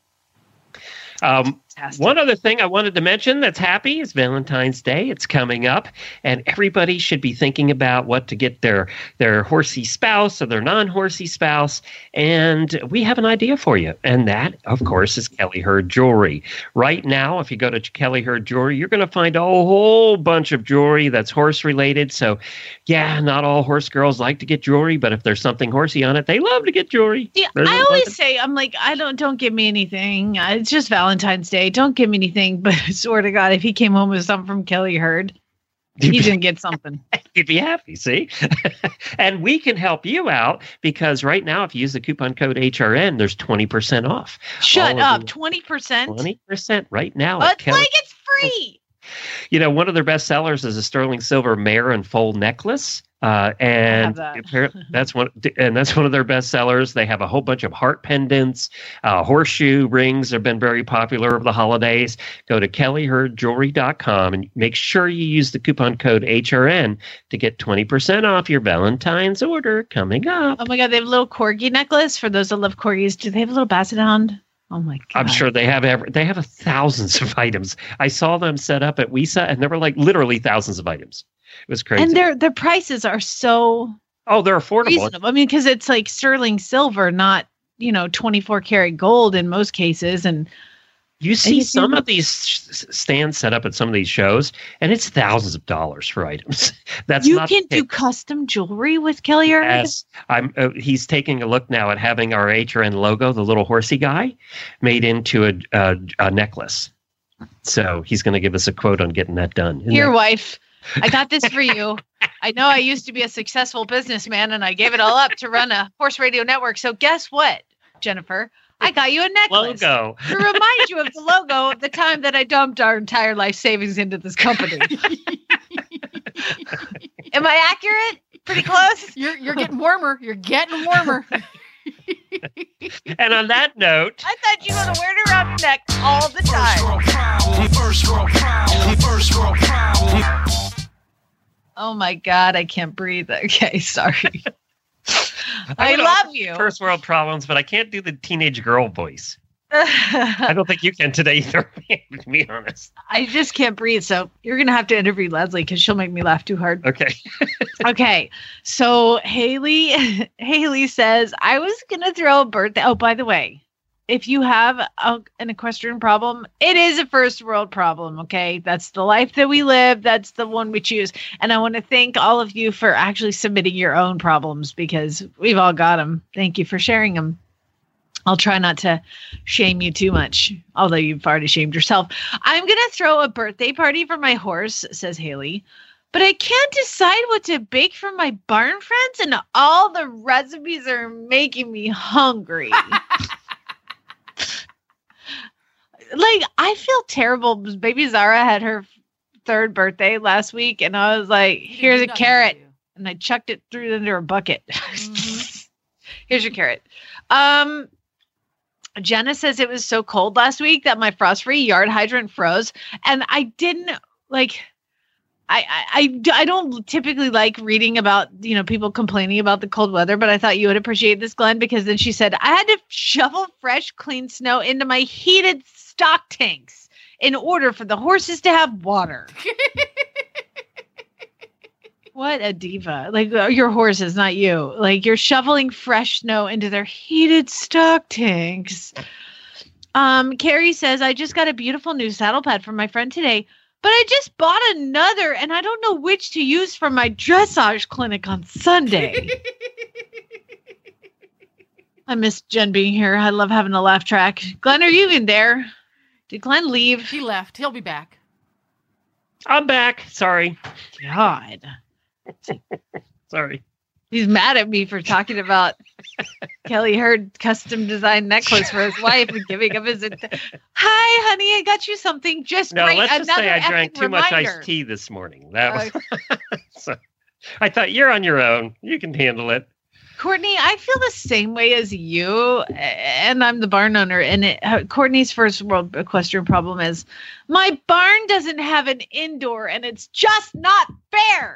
Um, Fantastic. one other thing I wanted to mention that's happy is Valentine's Day. It's coming up, and everybody should be thinking about what to get their their horsey spouse or their non-horsey spouse. And we have an idea for you, and that, of course, is Kelly Herd Jewelry. Right now, if you go to Kelly Herd Jewelry, you're going to find a whole bunch of jewelry that's horse-related. So, yeah, not all horse girls like to get jewelry, but if there's something horsey on it, they love to get jewelry. Yeah, There's I a always bunch of- say, I'm like, I don't, don't give me anything. Uh, It's just Valentine's Day. Don't give me anything. But I swear to God, if he came home with something from Kelly Herd, he's gonna get something. You'd be happy, see? And we can help you out because right now, if you use the coupon code H R N, there's twenty percent off. Shut All of up, the- twenty percent. twenty percent right now. Oh, at it's Kelly. like it's free. You know, one of their best sellers is a sterling silver mare and foal necklace. Uh, and that. apparently that's one, and that's one of their best sellers. They have a whole bunch of heart pendants, uh, horseshoe rings have been very popular over the holidays. Go to kelly herd jewelry dot com and make sure you use the coupon code H R N to get twenty percent off your Valentine's order coming up. Oh my God, they have a little corgi necklace for those that love corgis. Do they have a little basset hound? Oh my God. I'm sure they have every, they have a thousands of items. I saw them set up at WISA, and there were like literally thousands of items. It was crazy. And their their prices are so oh, they're affordable. reasonable. I mean, because it's like sterling silver, not, you know, twenty-four karat gold in most cases. And You see you some can- of these s- stands set up at some of these shows, and it's thousands of dollars for items. That's you not can the do custom jewelry with Kelly Herd. Yes, I'm. Uh, he's taking a look now at having our H R N logo, the little horsey guy, made into a, a, a necklace. So he's going to give us a quote on getting that done. Isn't Here, that- wife, I got this for you. I know I used to be a successful businessman and I gave it all up to run a horse radio network. So guess what, Jennifer? I got you a necklace logo. to remind you of the logo of the time that I dumped our entire life savings into this company. Am I accurate? Pretty close? You're you're getting warmer. You're getting warmer. And on that note, I thought you were going to wear it around your neck all the time. First world problem. First world problem. Oh my God, I can't breathe. Okay, sorry. I would love offer you. first world problems, but I can't do the teenage girl voice. I don't think you can today either. To be honest. I just can't breathe. So you're going to have to interview Leslie because she'll make me laugh too hard. Okay. Okay. So Haley, Haley says, I was going to throw a birthday. Oh, by the way, if you have a, an equestrian problem, it is a first world problem. Okay. That's the life that we live. That's the one we choose. And I want to thank all of you for actually submitting your own problems because we've all got them. Thank you for sharing them. I'll try not to shame you too much, although you've already shamed yourself. I'm going to throw a birthday party for my horse, says Haley, but I can't decide what to bake for my barn friends, and all the recipes are making me hungry. Like, I feel terrible. Baby Zara had her third birthday last week, and I was like, here's a Nothing to carrot. do. And I chucked it through into her bucket. Mhm. Here's your carrot. Um, Jenna says it was so cold last week that my frost-free yard hydrant froze, and I didn't like. I, I I I don't typically like reading about, you know, people complaining about the cold weather, but I thought you would appreciate this, Glenn, because then she said I had to shovel fresh, clean snow into my heated stock tanks in order for the horses to have water. What? What a diva. Like uh, your horses, not you. Like you're shoveling fresh snow into their heated stock tanks. Um, Carrie says, I just got a beautiful new saddle pad from my friend today, but I just bought another and I don't know which to use for my dressage clinic on Sunday. I miss Jen being here. I love having a laugh track. Glenn, are you in there? Did Glenn leave? He left. He'll be back. I'm back. Sorry. God. Sorry. He's mad at me for talking about Kelly Hurd custom designed necklace for his wife and giving him his. Hi, honey, I got you something just No, great. let's just Another say I drank effing too much reminder. iced tea this morning. That was. So, I thought you're on your own. You can handle it. Courtney, I feel the same way as you, and I'm the barn owner. And it, uh, Courtney's first world equestrian problem is my barn doesn't have an indoor, and it's just not fair.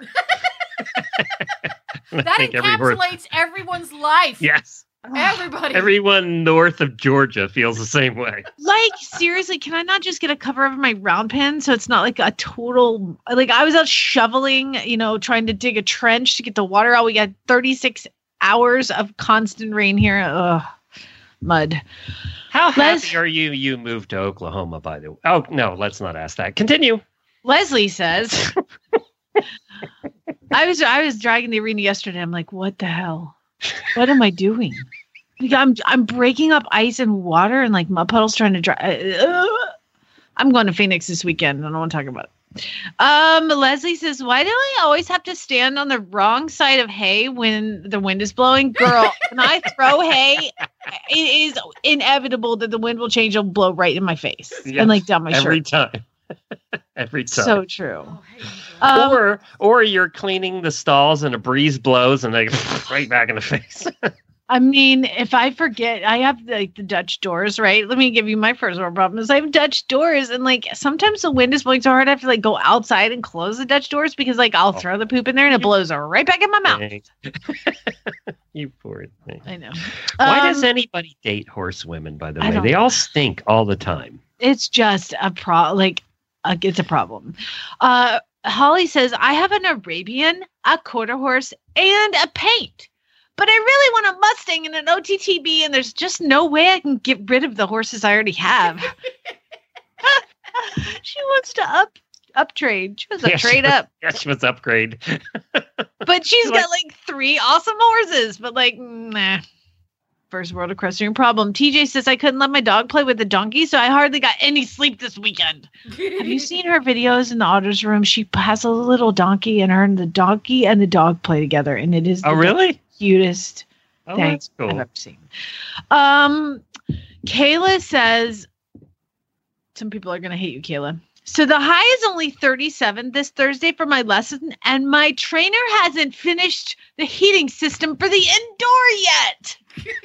That think every horse- encapsulates everyone's life. Yes. Everybody. Everyone north of Georgia feels the same way. Like, seriously, can I not just get a cover over my round pen so it's not like a total, like I was out shoveling, you know, trying to dig a trench to get the water out. We got thirty-six hours of constant rain here. Ugh, mud. How Les- happy are you you moved to Oklahoma, by the way? Oh, no, let's not ask that. Continue. Leslie says, I was I was dragging the arena yesterday. I'm like, what the hell? What am I doing? Like, I'm I'm breaking up ice and water and like mud puddles trying to dry. Uh, I'm going to Phoenix this weekend. I don't want to talk about it. Um, Leslie says, why do I always have to stand on the wrong side of hay when the wind is blowing? Girl, when I throw hay, it is inevitable that the wind will change and blow right in my face Yes, and like down my Every shirt. time. Every time. So true. Oh, hey, Um, or or you're cleaning the stalls and a breeze blows and they right back in the face. I mean, if I forget, I have like the Dutch doors, right? Let me give you my first world problem is I have Dutch doors and like sometimes the wind is blowing so hard I have to like go outside and close the Dutch doors because like I'll Oh. throw the poop in there and it blows right back in my mouth. You poor thing. I know. Why Um, does anybody date horse women, by the I way? don't They know. all stink all the time. It's just a pro like uh, it's a problem. Uh Holly says, I have an Arabian, a quarter horse, and a paint. But I really want a Mustang and an O T T B, and there's just no way I can get rid of the horses I already have. She wants to up uptrade. She wants to Yeah, she trade was- up. Yeah, she was upgrade. But she's like- got like three awesome horses. But like, nah. First world equestrian problem. T J says I couldn't let my dog play with the donkey, so I hardly got any sleep this weekend. Have you seen her videos in the Otter's room? She has a little donkey, and her and the donkey and the dog play together, and it is Oh, the really? cutest Oh, thing that's cool. I've ever seen. Um, Kayla says, some people are going to hate you, Kayla. So the high is only thirty-seven this Thursday for my lesson, and my trainer hasn't finished the heating system for the indoor yet.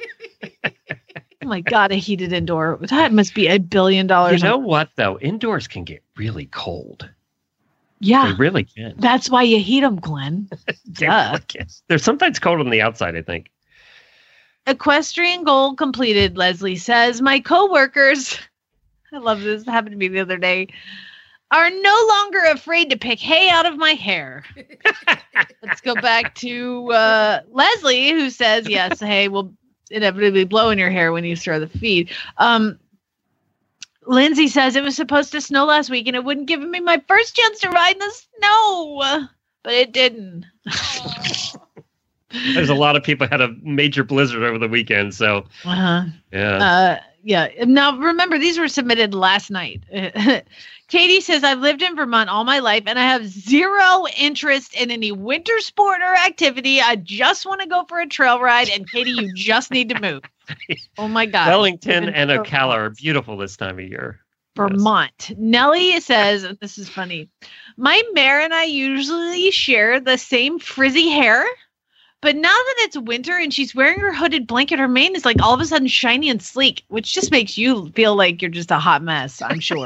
Oh my God, a heated indoor. That must be a billion You dollars. know what, though? Indoors can get really cold. Yeah, They really can. that's why you heat them, Glenn. They Duh. really can. They're sometimes cold on the outside, I think. Equestrian goal completed, Leslie says. My coworkers, I love this, happened to me the other day, are no longer afraid to pick hay out of my hair. Let's go back to uh, Leslie, who says, yes, hay will inevitably blow in your hair when you throw the feed. Um, Lindsay says it was supposed to snow last week and it wouldn't give me my first chance to ride in the snow, but it didn't. There's a lot of people had a major blizzard over the weekend, so Uh-huh. yeah. Uh, yeah. Now, remember, these were submitted last night. Katie says, I've lived in Vermont all my life and I have zero interest in any winter sport or activity. I just want to go for a trail ride. And Katie, you just need to move. Oh my God. Wellington Even and so- Ocala are beautiful this time of year. Vermont. Nellie says, this is funny. My mare and I usually share the same frizzy hair, but now that it's winter and she's wearing her hooded blanket, her mane is like all of a sudden shiny and sleek, which just makes you feel like you're just a hot mess, I'm sure.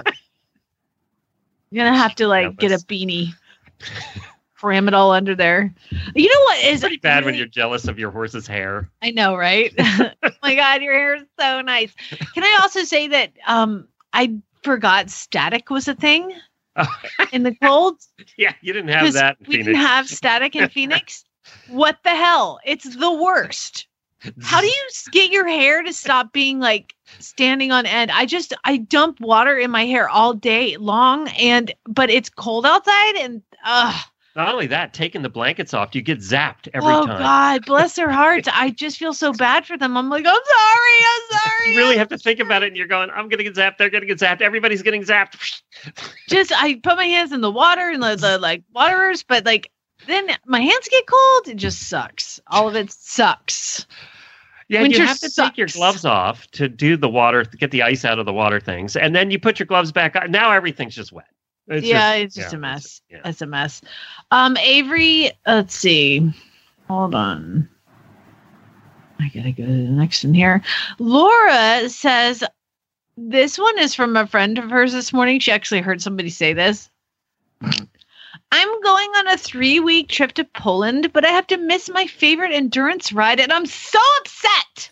You're going to have to like Yeah, get a that's- beanie, cram it all under there. You know what is Pretty bad when really- you're jealous of your horse's hair. I know, right? Oh my God, your hair is so nice. Can I also say that um, I forgot static was a thing? in the cold. Yeah, you didn't have 'Cause that in we Phoenix. didn't have static in Phoenix. What the hell? It's the worst. How do you s- get your hair to stop being like standing on end? I just I dump water in my hair all day long, and but it's cold outside, and uh Not only that, taking the blankets off, you get zapped every oh time. God, bless their hearts. I just feel so bad for them. I'm like, I'm sorry, I'm sorry. You really I'm have to think about it, and you're going, I'm going to get zapped, they're going to get zapped, everybody's getting zapped. just I put my hands in the water and the, the like waterers, but like then my hands get cold. It just sucks. All of it sucks. Yeah, Winter you have to take your sucks. gloves off to do the water, to get the ice out of the water things, and then you put your gloves back on. Now everything's just wet. It's yeah, just- it's just yeah, a mess. yeah. It's a mess. Um, Avery, let's see. Hold on. I gotta go to the next one here. Laura says this one is from a friend of hers this morning. She actually heard somebody say this. I'm going on a three-week trip to Poland, but I have to miss my favorite endurance ride, and I'm so upset.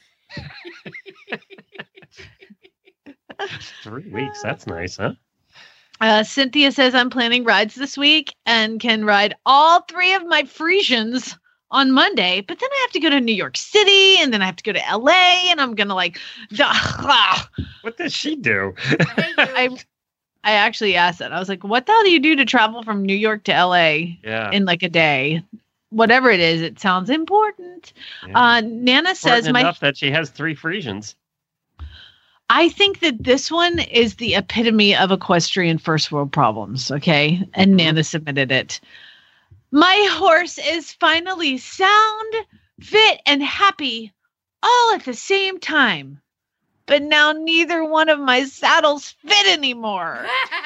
Three weeks, that's nice, huh? Uh, Cynthia says I'm planning rides this week and can ride all three of my Frisians on Monday, but then I have to go to New York City and then I have to go to L A and I'm gonna like. What does she do? I I actually asked that. I was like, "What the hell do you do to travel from New York to L A Yeah. in like a day?" Whatever it is, it sounds important. Yeah. Uh, Nana says Important my. enough that she has three Frisians. I think that this one is the epitome of equestrian first world problems, okay? And Nana submitted it. My horse is finally sound, fit, and happy all at the same time. But now neither one of my saddles fit anymore.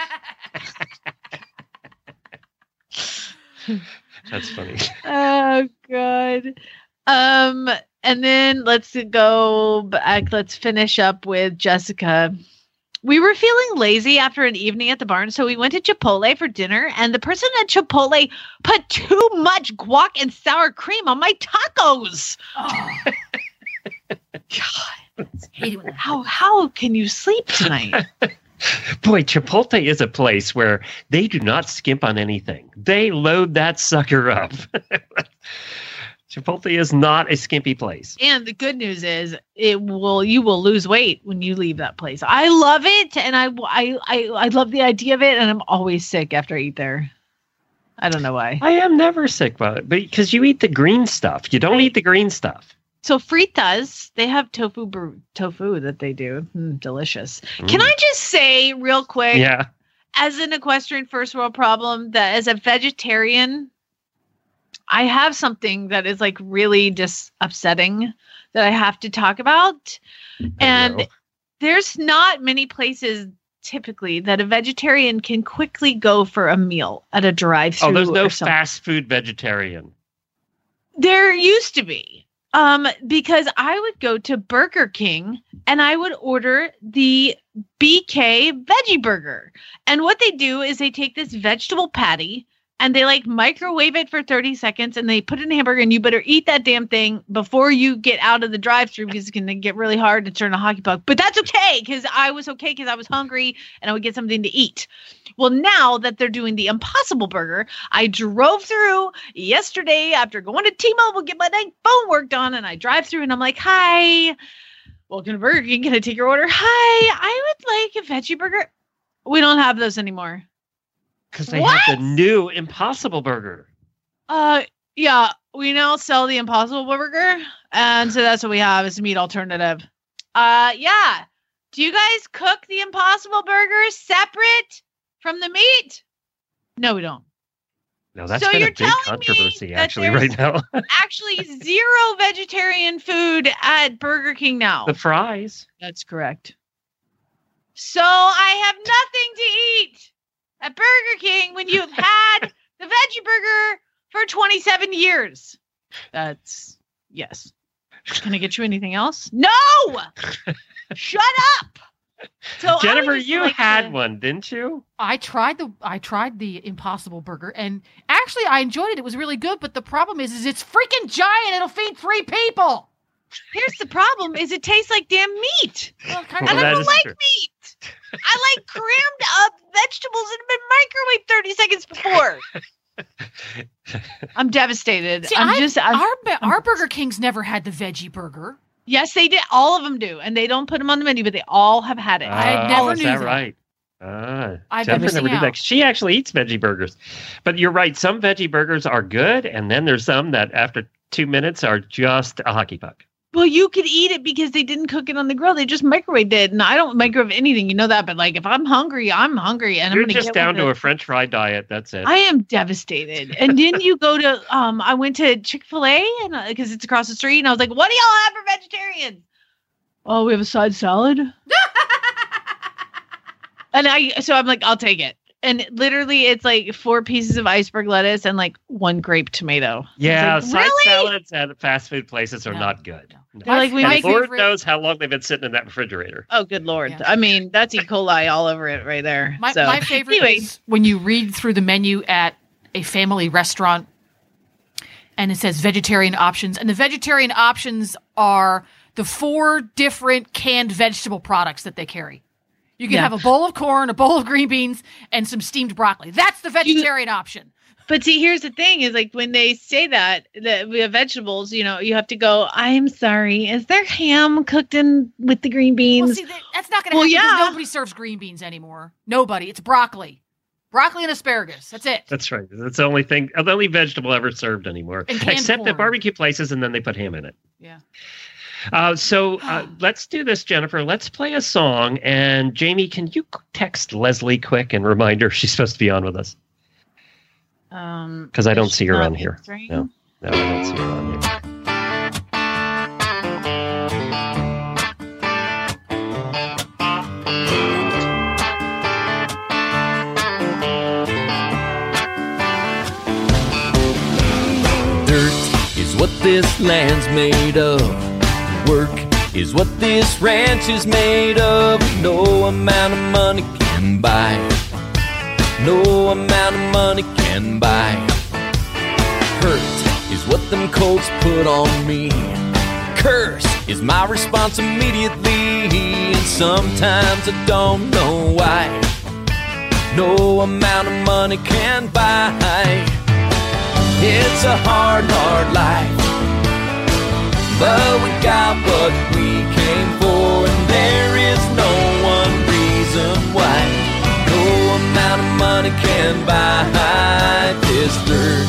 That's funny. Oh, God. Um, and then let's go back. Let's finish up with Jessica. We were feeling lazy after an evening at the barn, so we went to Chipotle for dinner, and the person at Chipotle put too much guac and sour cream on my tacos. Oh, God, hate it when that how how can you sleep tonight? Boy, Chipotle is a place where they do not skimp on anything. They load that sucker up. Chipotle is not a skimpy place. And the good news is, it will you will lose weight when you leave that place. I love it, and I I I, I love the idea of it, and I'm always sick after I eat there. I don't know why. I am never sick about it, but because you eat the green stuff. You don't eat the green stuff. So Fritas, they have tofu bur- tofu that they do. Mm, delicious. Mm. Can I just say real quick, Yeah. as an equestrian first world problem, that as a vegetarian, I have something that is like really just upsetting that I have to talk about. And know. there's not many places typically that a vegetarian can quickly go for a meal at a drive-through. Oh, there's no or something. fast food vegetarian. There used to be. Um, because I would go to Burger King and I would order the B K veggie burger. And what they do is they take this vegetable patty and they like microwave it for thirty seconds and they put it in a hamburger, and you better eat that damn thing before you get out of the drive-thru because it's going to get really hard to turn a hockey puck. But that's okay, because I was okay because I was hungry and I would get something to eat. Well, now that they're doing the Impossible Burger, I drove through yesterday after going to T-Mobile to get my dang phone work done, and I drive through and I'm like, "Hi, welcome to Burger King. Can I take your order?" "Hi, I would like a veggie burger." We don't have those anymore. Because they What? have the new Impossible Burger. Uh, yeah, we now sell the Impossible Burger, and so that's what we have is meat alternative. Uh, yeah. Do you guys cook the Impossible Burger separate from the meat? No, we don't. No, that's So been you're a big telling me controversy that actually there's- right now. Actually, zero vegetarian food at Burger King now. The fries. That's correct. So I have nothing to eat at Burger King when you've had the veggie burger for twenty-seven years. That's yes. Can I get you anything else? No! Shut up. So I would Jennifer, just you like had to- one, didn't you? I tried the I tried the Impossible Burger, and actually I enjoyed it. It was really good, but the problem is, is it's freaking giant. It'll feed three people. Here's the problem: is it tastes like damn meat. Well, kind Well, And I that don't is like true. meat. I like crammed up vegetables that have been microwaved thirty seconds before. I'm devastated. See, I'm I- just I'm, our our Burger King's never had the veggie burger. yes, they did. All of them do, and they don't put them on the menu, but they all have had it. I Oh, never is knew that that. right? Ah, I've been Jennifer missing never did out. that. She actually eats veggie burgers, but you're right. Some veggie burgers are good, and then there's some that after two minutes are just a hockey puck. Well, you could eat it because they didn't cook it on the grill. They just microwaved it, and I don't microwave anything. You know that, but like if I'm hungry, I'm hungry, and You're I'm gonna just get down with to it. a French fry diet. That's it. I am devastated. And then you go to um I went to Chick-fil-A and because it's across the street and I was like, what do y'all have for vegetarians? Oh, we have a side salad. And I so I'm like, I'll take it. And literally it's like four pieces of iceberg lettuce and like one grape tomato. yeah, It's like, side really? salads at fast food places are No, not good. no. They're like, we And make Lord favorite- knows how long they've been sitting in that refrigerator. Oh, good Lord. Yeah. I mean, that's E. coli all over it right there. My, so my favorite anyway, is when you read through the menu at a family restaurant and it says vegetarian options. And the vegetarian options are the four different canned vegetable products that they carry. You can Yeah. have a bowl of corn, a bowl of green beans, and some steamed broccoli. That's the vegetarian option. But see, here's the thing: is like when they say that that we have vegetables, you know, you have to go. I'm sorry, is there ham cooked in with the green beans? Well, see, that, that's not going to Well, happen because yeah. nobody serves green beans anymore. Nobody. It's broccoli. Broccoli and asparagus. That's it. That's right. That's the only thing, the only vegetable ever served anymore, And canned except at corn. barbecue places, and then they put ham in it. Yeah. Uh, so uh, let's do this, Jennifer. Let's play a song. And Jamie, can you text Leslie quick and remind her she's supposed to be on with us? Um, Because I don't is see she her not on here. answering? No, no, I don't see her on here. Dirt is what this land's made of. Work is what this ranch is made of. No amount of money can buy it. No amount of money can buy it. Hurt is what them colts put on me. Curse is my response immediately. And sometimes I don't know why. No amount of money can buy. It's a hard, hard life, but we got what we came for, and there is no one reason why. No amount of money can buy this dirt.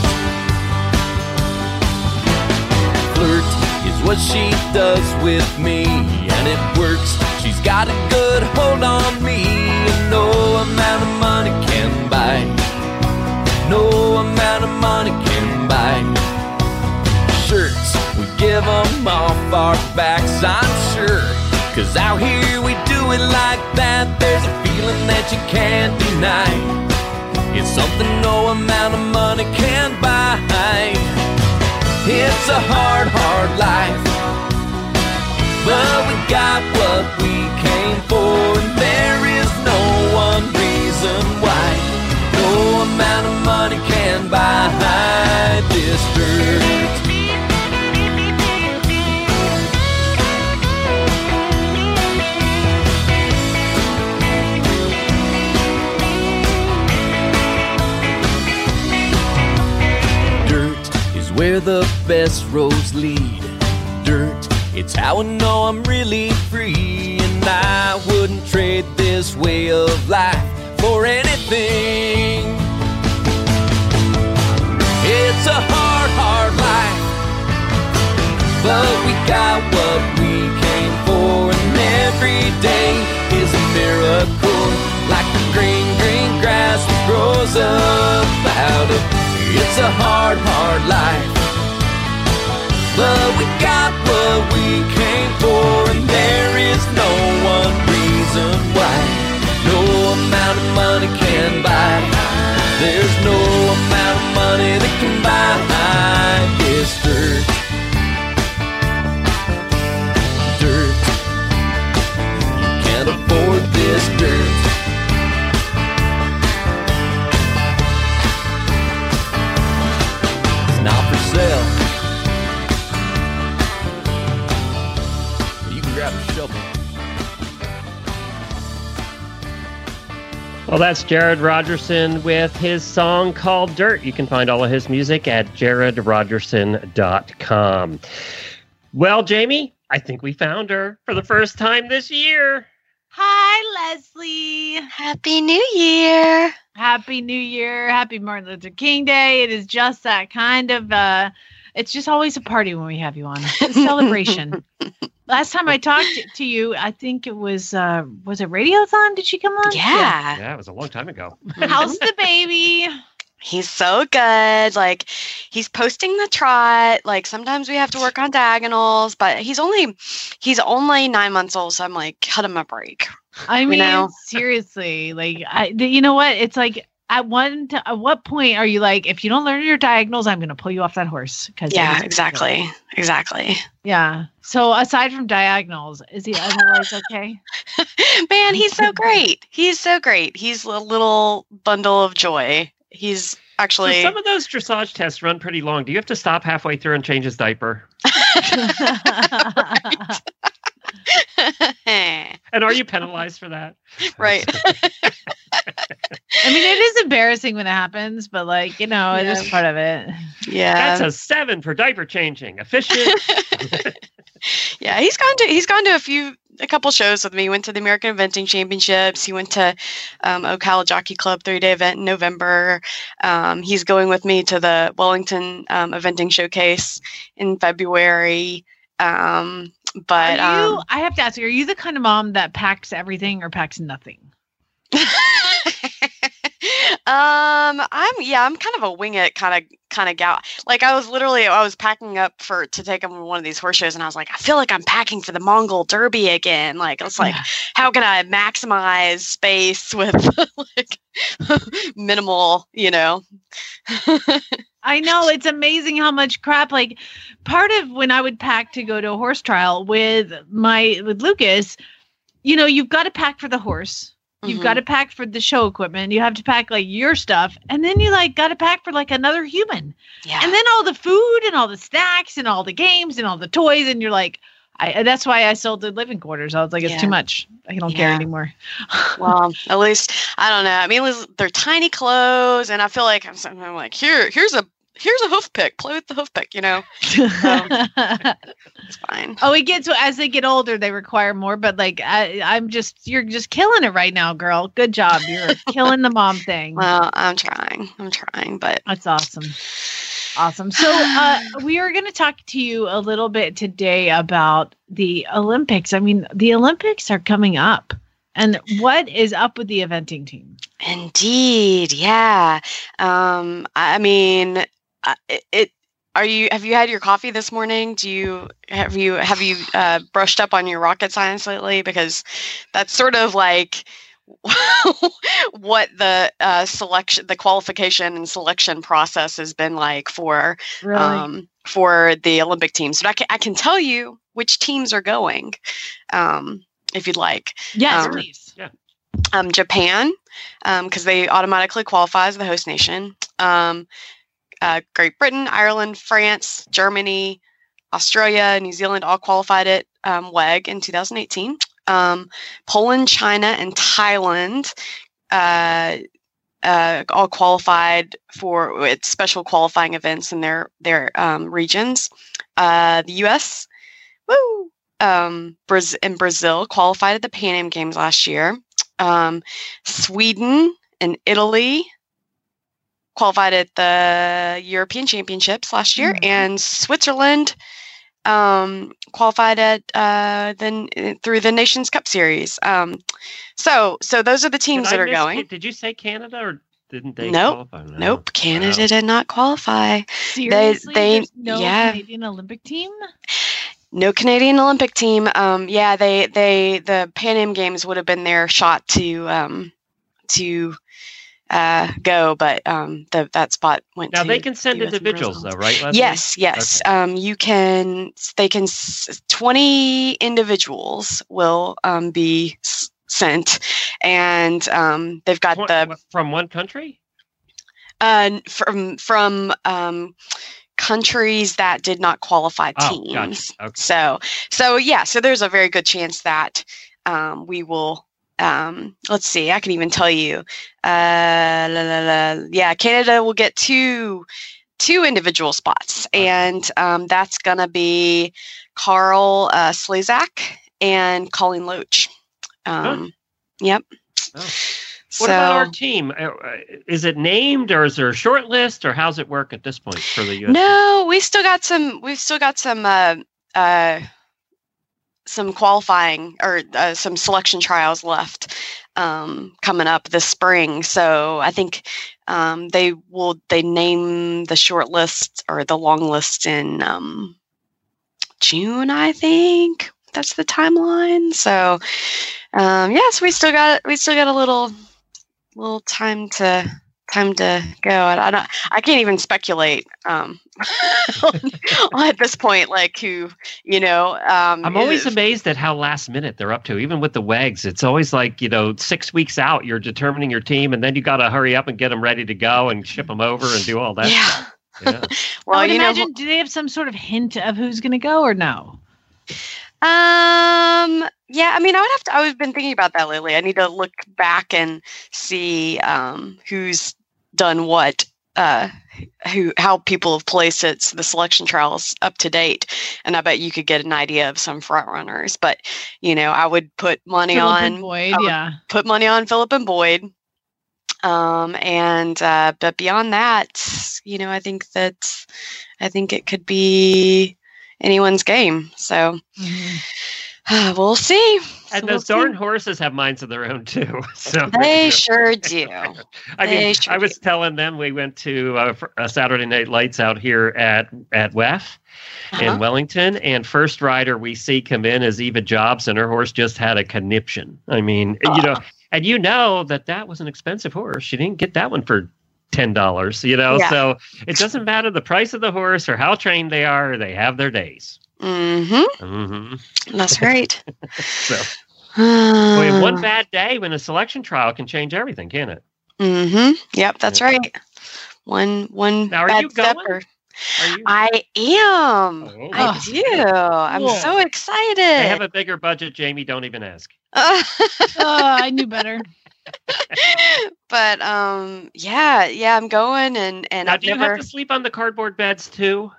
Flirt is what she does with me, and it works. She's got a good hold on me, and no amount of money can buy. No amount of money can buy. Shirts, we give them off our backs, I'm sure. Cause out here we do it like that. There's a feeling that you can't deny. It's something no amount of money can buy. It's a hard, hard life, but we got what we came for, and there is no one reason why. No amount of money can buy this dirt. Dirt is where the best roads lead. Dirt, it's how I know I'm really free, and I wouldn't trade this way of life for anything. It's a hard, hard life, but we got what we came for, and every day is a miracle, like the green, green grass that grows up out of. It's a hard, hard life, but we got what we came for, and there is no one reason why. No amount of money can buy. There's no amount of money that can buy this dirt. Dirt. You can't afford this dirt. It's not for sale. You can grab a shovel. Well, that's Jared Rogerson with his song called Dirt. You can find all of his music at jared rogerson dot com. Well, Jamie, I think we found her for the first time this year. Hi, Leslie. Happy New Year. Happy New Year. Happy Martin Luther King Day. It is just that kind of, uh, it's just always a party when we have you on. It's a celebration. Last time I talked to you, I think it was, uh, was it Radiothon? Did she come on? Yeah. Yeah, it was a long time ago. How's the baby? He's so good. Like, he's posting the trot. Like, sometimes we have to work on diagonals, but he's only he's only nine months old. So I'm like, cut him a break. I mean, You know? seriously, like, I, the, you know what? It's like, at one, t- at what point are you like, if you don't learn your diagonals, I'm going to pull you off that horse? Cause Yeah, it is exactly. ridiculous. Exactly. Yeah. So aside from diagonals, is he otherwise okay? Man, he's so great. He's so great. He's a little bundle of joy. He's So actually. some of those dressage tests run pretty long. Do you have to stop halfway through and change his diaper? And are you penalized for that? Right. I mean, it is embarrassing when it happens, but like, you know, it is Yeah. part of it. Yeah. That's a seven for diaper changing. Efficient. Yeah, he's gone to he's gone to a few a couple shows with me. He went to the American Eventing Championships. He went to um, Ocala Jockey Club three day event in November. Um, he's going with me to the Wellington um, Eventing Showcase in February. Um, but Are you, um, I have to ask you, are you the kind of mom that packs everything or packs nothing? um, I'm yeah, I'm kind of a wing it kind of kind of gal. Like I was literally I was packing up for to take him to one of these horse shows, and I was like, I feel like I'm packing for the Mongol Derby again. Like it's like, Yeah. how can I maximize space with like minimal, you know? I know, it's amazing how much crap, like part of when I would pack to go to a horse trial with my with Lucas, you know, you've got to pack for the horse. You've Mhm. got to pack for the show equipment. You have to pack like your stuff. And then you like got to pack for like another human. Yeah. And then all the food and all the snacks and all the games and all the toys. And you're like, I, that's why I sold the living quarters. I was like, it's Yeah. too much. I don't care Yeah. anymore. Well, at least I don't know. I mean, it was, they're tiny clothes, and I feel like I'm, I'm like, here, here's a here's a hoof pick. Play with the hoof pick, you know. It's fine. Oh, it gets as they get older, they require more. But like, I, I'm just you're just killing it right now, girl. Good job. You're killing the mom thing. Well, I'm trying. I'm trying, but That's awesome. Awesome. So uh, we are going to talk to you a little bit today about the Olympics. I mean, the Olympics are coming up. And what is up with the eventing team? indeed, yeah. Um, I mean, uh, it, it. Are you? Have you had your coffee this morning? Do you have you have you uh, brushed up on your rocket science lately? Because that's sort of like what the uh, selection, the qualification and selection process has been like for Really? um, for the Olympic teams. But I can I can tell you which teams are going, um, if you'd like. yes, um, please. Um, Japan, because they automatically qualify as the host nation. Um, uh, Great Britain, Ireland, France, Germany, Australia, New Zealand all qualified at um, W E G in two thousand eighteen. Um, Poland, China, and Thailand uh, uh, all qualified for with special qualifying events in their their um, regions. Uh, the U S, woo, um, Braz- and Brazil qualified at the Pan Am Games last year. Um, Sweden and Italy qualified at the European Championships last year, Mhm. and Switzerland um, qualified at uh, the through the Nations Cup Series. Um, so, so those are the teams Did I that are miss- going. Did you say Canada or didn't they Nope. qualify? No. Nope, Canada Wow. did not qualify. Seriously? they- There's no yeah. Canadian Olympic team? No Canadian Olympic team. Um, yeah, they they the Pan Am Games would have been their shot to um, to uh, go, but um, the, that spot went Now to they can send U S and individuals Brazil. though, right? Leslie? Yes, yes. Um, you can. They can. s- Twenty individuals will um, be s- sent, and um, they've got Tw- the from one country. uh, from from um, countries that did not qualify Oh, teams. gotcha. Okay. So, so yeah, so there's a very good chance that um, we will um, let's see, I can even tell you. Uh, la, la, la. Yeah, Canada will get two two individual spots, and um, that's gonna be Carl uh, Slezak and Colleen Loach. Um, Huh. Yep. Oh. So, What about our team? Uh, Is it named, or is there a short list, or how's it work at this point for the U S? no, we still got some. We've still got some. Uh, uh, some qualifying or uh, some selection trials left um, coming up this spring. So I think um, they will. They name the short list or the long list in um, June. I think that's the timeline. So um, yes, we still got we still got a little. little time to time to go. I, I don't. I can't even speculate um, at this point. Like who, you know. Um, I'm always if- amazed at how last minute they're up to, even with the W E Gs. It's always like, you know, six weeks out, you're determining your team, and then you got to hurry up and get them ready to go and ship them over and do all that Yeah. stuff. Yeah. Well, I would you know. imagine, do they have some sort of hint of who's going to go or no? Um. Yeah. I mean, I would have to. I've been thinking about that lately. I need to look back and see um, who's done what. Uh, who how people have placed it, the selection trials up to date, and I bet you could get an idea of some front runners. But you know, I would put money Phillip on and Boyd, I would yeah. put money on Phillip and Boyd. Um. And uh, but beyond that, you know, I think that I think it could be anyone's game. So. Mhm. Uh, we'll see. And So we'll those darn see. horses have minds of their own too. So They you know. sure do. I they mean, sure I was do. telling them we went to uh, for- uh, Saturday Night Lights out here at at W E F Uh-huh. in Wellington, and first rider we see come in is Eva Jobs, and her horse just had a conniption. I mean, you know, and you know that that was an expensive horse. She didn't get that one for ten dollars. You know, Yeah. so it doesn't matter the price of the horse or how trained they are. They have their days. Mm-hmm. Mm-hmm. That's right. So. Boy, Uh, one bad day when a selection trial can change everything, can it? mm-hmm. Yep, that's Yeah. right. One one Now, are bad you step going? or- Are you? I am. Oh. I Oh. do. I'm Cool. so excited. They have a bigger budget, Jamie. Don't even ask. Oh, I knew better. but um, yeah, yeah, I'm going, and and Now, I've do you never. have to sleep on the cardboard beds too?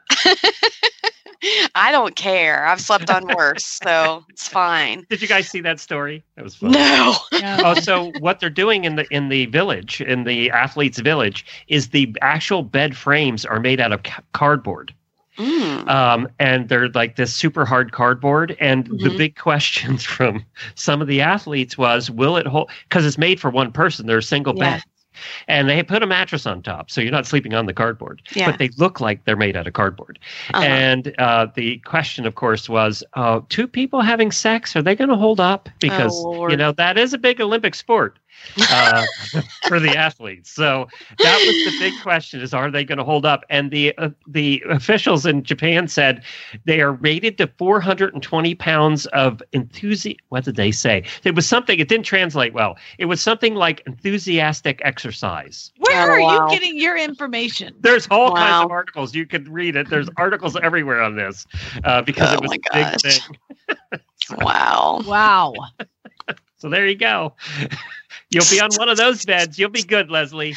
I don't care. I've slept on worse, so it's fine. Did you guys see that story? That was fun. No. Yeah. Oh, so what they're doing in the in the village, in the athletes' village, is the actual bed frames are made out of ca- cardboard. Mm. Um, and they're like this super hard cardboard. And the Mhm. big questions from some of the athletes was, will it hold? Because it's made for one person. They're single Yeah. beds. And they put a mattress on top, so you're not sleeping on the cardboard. Yeah. But they look like they're made out of cardboard. Uh-huh. And uh, the question, of course, was, uh, two people having sex, are they going to hold up? Because, Oh, Lord. you know, that is a big Olympic sport uh, for the athletes. So that was the big question, is are they going to hold up? And the uh, the officials in Japan said they are rated to four hundred twenty pounds of enthusi. What did they say? It was something, it didn't translate well. It was something like enthusiastic exercise. Where Oh, are wow. you getting your information? There's all kinds Wow. of articles. You could read it. There's articles everywhere on this uh, because Oh it was my a big gosh. thing. Wow. Wow. So there you go. You'll be on one of those beds. You'll be good, Leslie.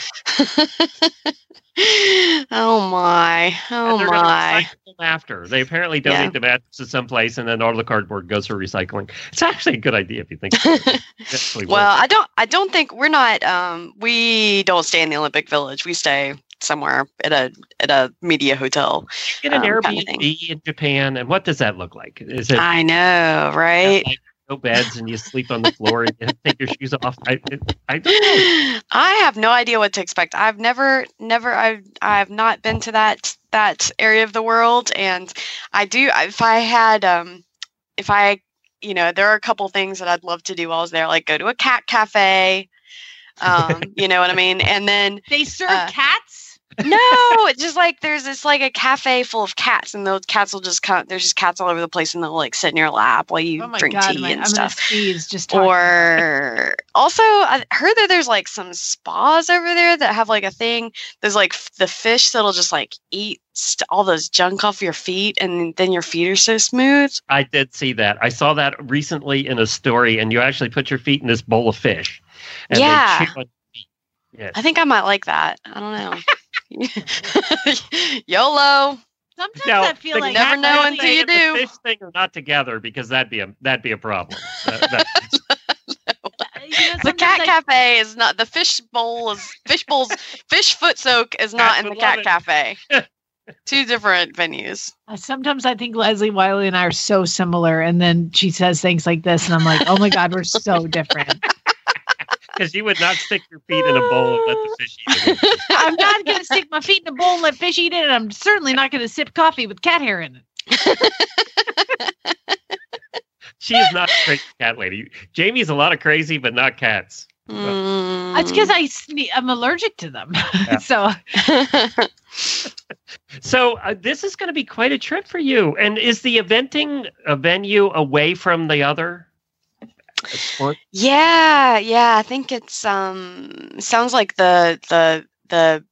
oh my. Oh And they're going to my. recycle them after. They apparently donate Yeah. the mattresses someplace, and then all the cardboard goes for recycling. It's actually a good idea if you think about it. It actually Well, works. I don't I don't think we're not um we don't stay in the Olympic Village. We stay somewhere at a at a media hotel. You get an um, kinda Airbnb in Japan, and what does that look like? Is it I know, right? like no beds and you sleep on the floor and you take your shoes off? I, it, I don't know. I have no idea what to expect. I've never, never, I've, I've not been to that that area of the world, and I do. If I had, um, if I, you know, there are a couple things that I'd love to do while I was there, like go to a cat cafe. Um, you know what I mean? And then They serve Uh, cats? No, it's just like there's this like a cafe full of cats, and those cats will just come. There's just cats all over the place, and they'll like sit in your lap while you Oh my drink God, tea my, and I'm stuff. gonna sneeze just talking. Or also, I heard that there's like some spas over there that have like a thing. There's like f- the fish that'll just like eat st- all those junk off your feet, and then your feet are so smooth. I did see that. I saw that recently in a story, and you actually put your feet in this bowl of fish. And Yeah. They chew on your feet. Yes. I think I might like that. I don't know. YOLO. Sometimes Now, I feel the like never cat know thing until you and the do. fish thing are not together because that'd be a that'd be a problem. That- that- You know, The sometimes cat I- cafe is not the fish bowl is fish bowls fish foot soak is not Cats in the would cat love it. cafe. Two different venues. Uh, Sometimes I think Leslie Wiley and I are so similar, and then she says things like this, and I'm like, oh my God, we're so different. Because you would not stick your feet in a bowl and let the fish eat it. I'm not going to stick my feet in a bowl and let fish eat it, and I'm certainly not going to sip coffee with cat hair in it. She is not a crazy cat lady. Jamie's a lot of crazy, but not cats. Mm. That's because I sne- I'm allergic to them. Yeah. So So uh, this is going to be quite a trip for you. And is the eventing a venue away from the other sport? Yeah, yeah. I think it's um sounds like the the the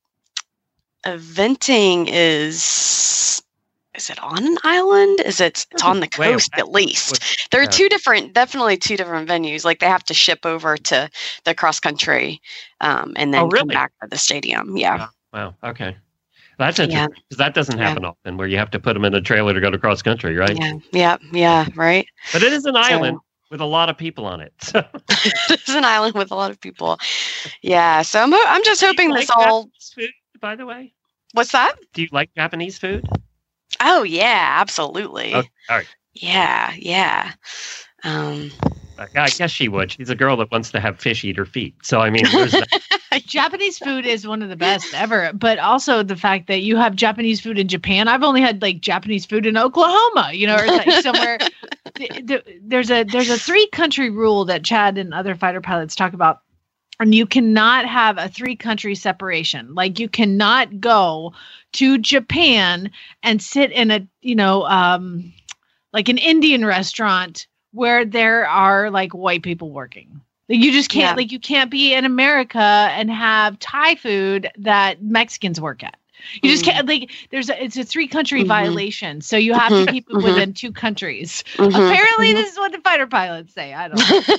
eventing is is it on an island? Is it it's on the Way coast away. at least? There are Yeah. two different, definitely two different venues. Like they have to ship over to the cross country, um, and then Oh, come really? back to the stadium. Yeah, Wow. Okay. That's Yeah. interesting because that doesn't Yeah. happen often where you have to put them in a trailer to go to cross country, right? yeah, yeah, yeah. Right. But it is an So- island with a lot of people on it. So It's an island with a lot of people. Yeah, so I'm ho- I'm just Do you hoping like this all. Japanese food, by the way? What's that? Do you like Japanese food? Oh yeah, absolutely. Okay. All right. Yeah, yeah. Um, I guess she would. She's a girl that wants to have fish eat her feet. So, I mean, there's that. Japanese food is one of the best ever, but also the fact that you have Japanese food in Japan. I've only had like Japanese food in Oklahoma, you know, or like somewhere. th- th- there's a there's a three country rule that Chad and other fighter pilots talk about, and you cannot have a three country separation. Like you cannot go to Japan and sit in a you know um, like an Indian restaurant where there are like white people working. Like you just can't Yeah. like you can't be in America and have Thai food that Mexicans work at. You just Mm. can't like there's a it's a three country Mhm. violation. So you have Mhm, to keep it mhm. within two countries. mhm, Apparently mhm. this is what the fighter pilots say. I don't know.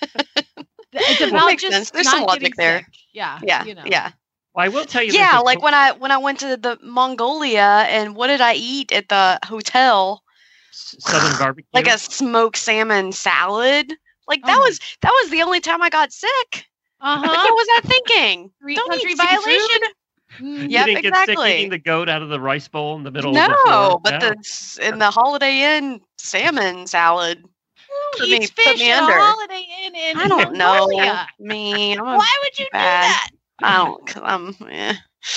It's about makes just sense. There's not some logic getting there. sick. Yeah. yeah, You know. yeah, Well, I will tell you. yeah. there's a Like cool- when I when I went to the Mongolia, and what did I eat at the hotel? Southern barbecue. Like a smoked salmon salad. Like that Oh my- was that was the only time I got sick. Uh-huh. Like, what was I thinking? Three Don't country eat seafood. violation. you Mm. Yep, didn't get exactly. sick eating the goat out of the rice bowl in the middle of the No, floor? but the s- in the Holiday Inn salmon salad. Who Put me- eats put fish me at under. a Holiday Inn in I don't know. Mongolia? Me, I'm a Why would you bad. do that? I don't. 'Cause I'm. Eh.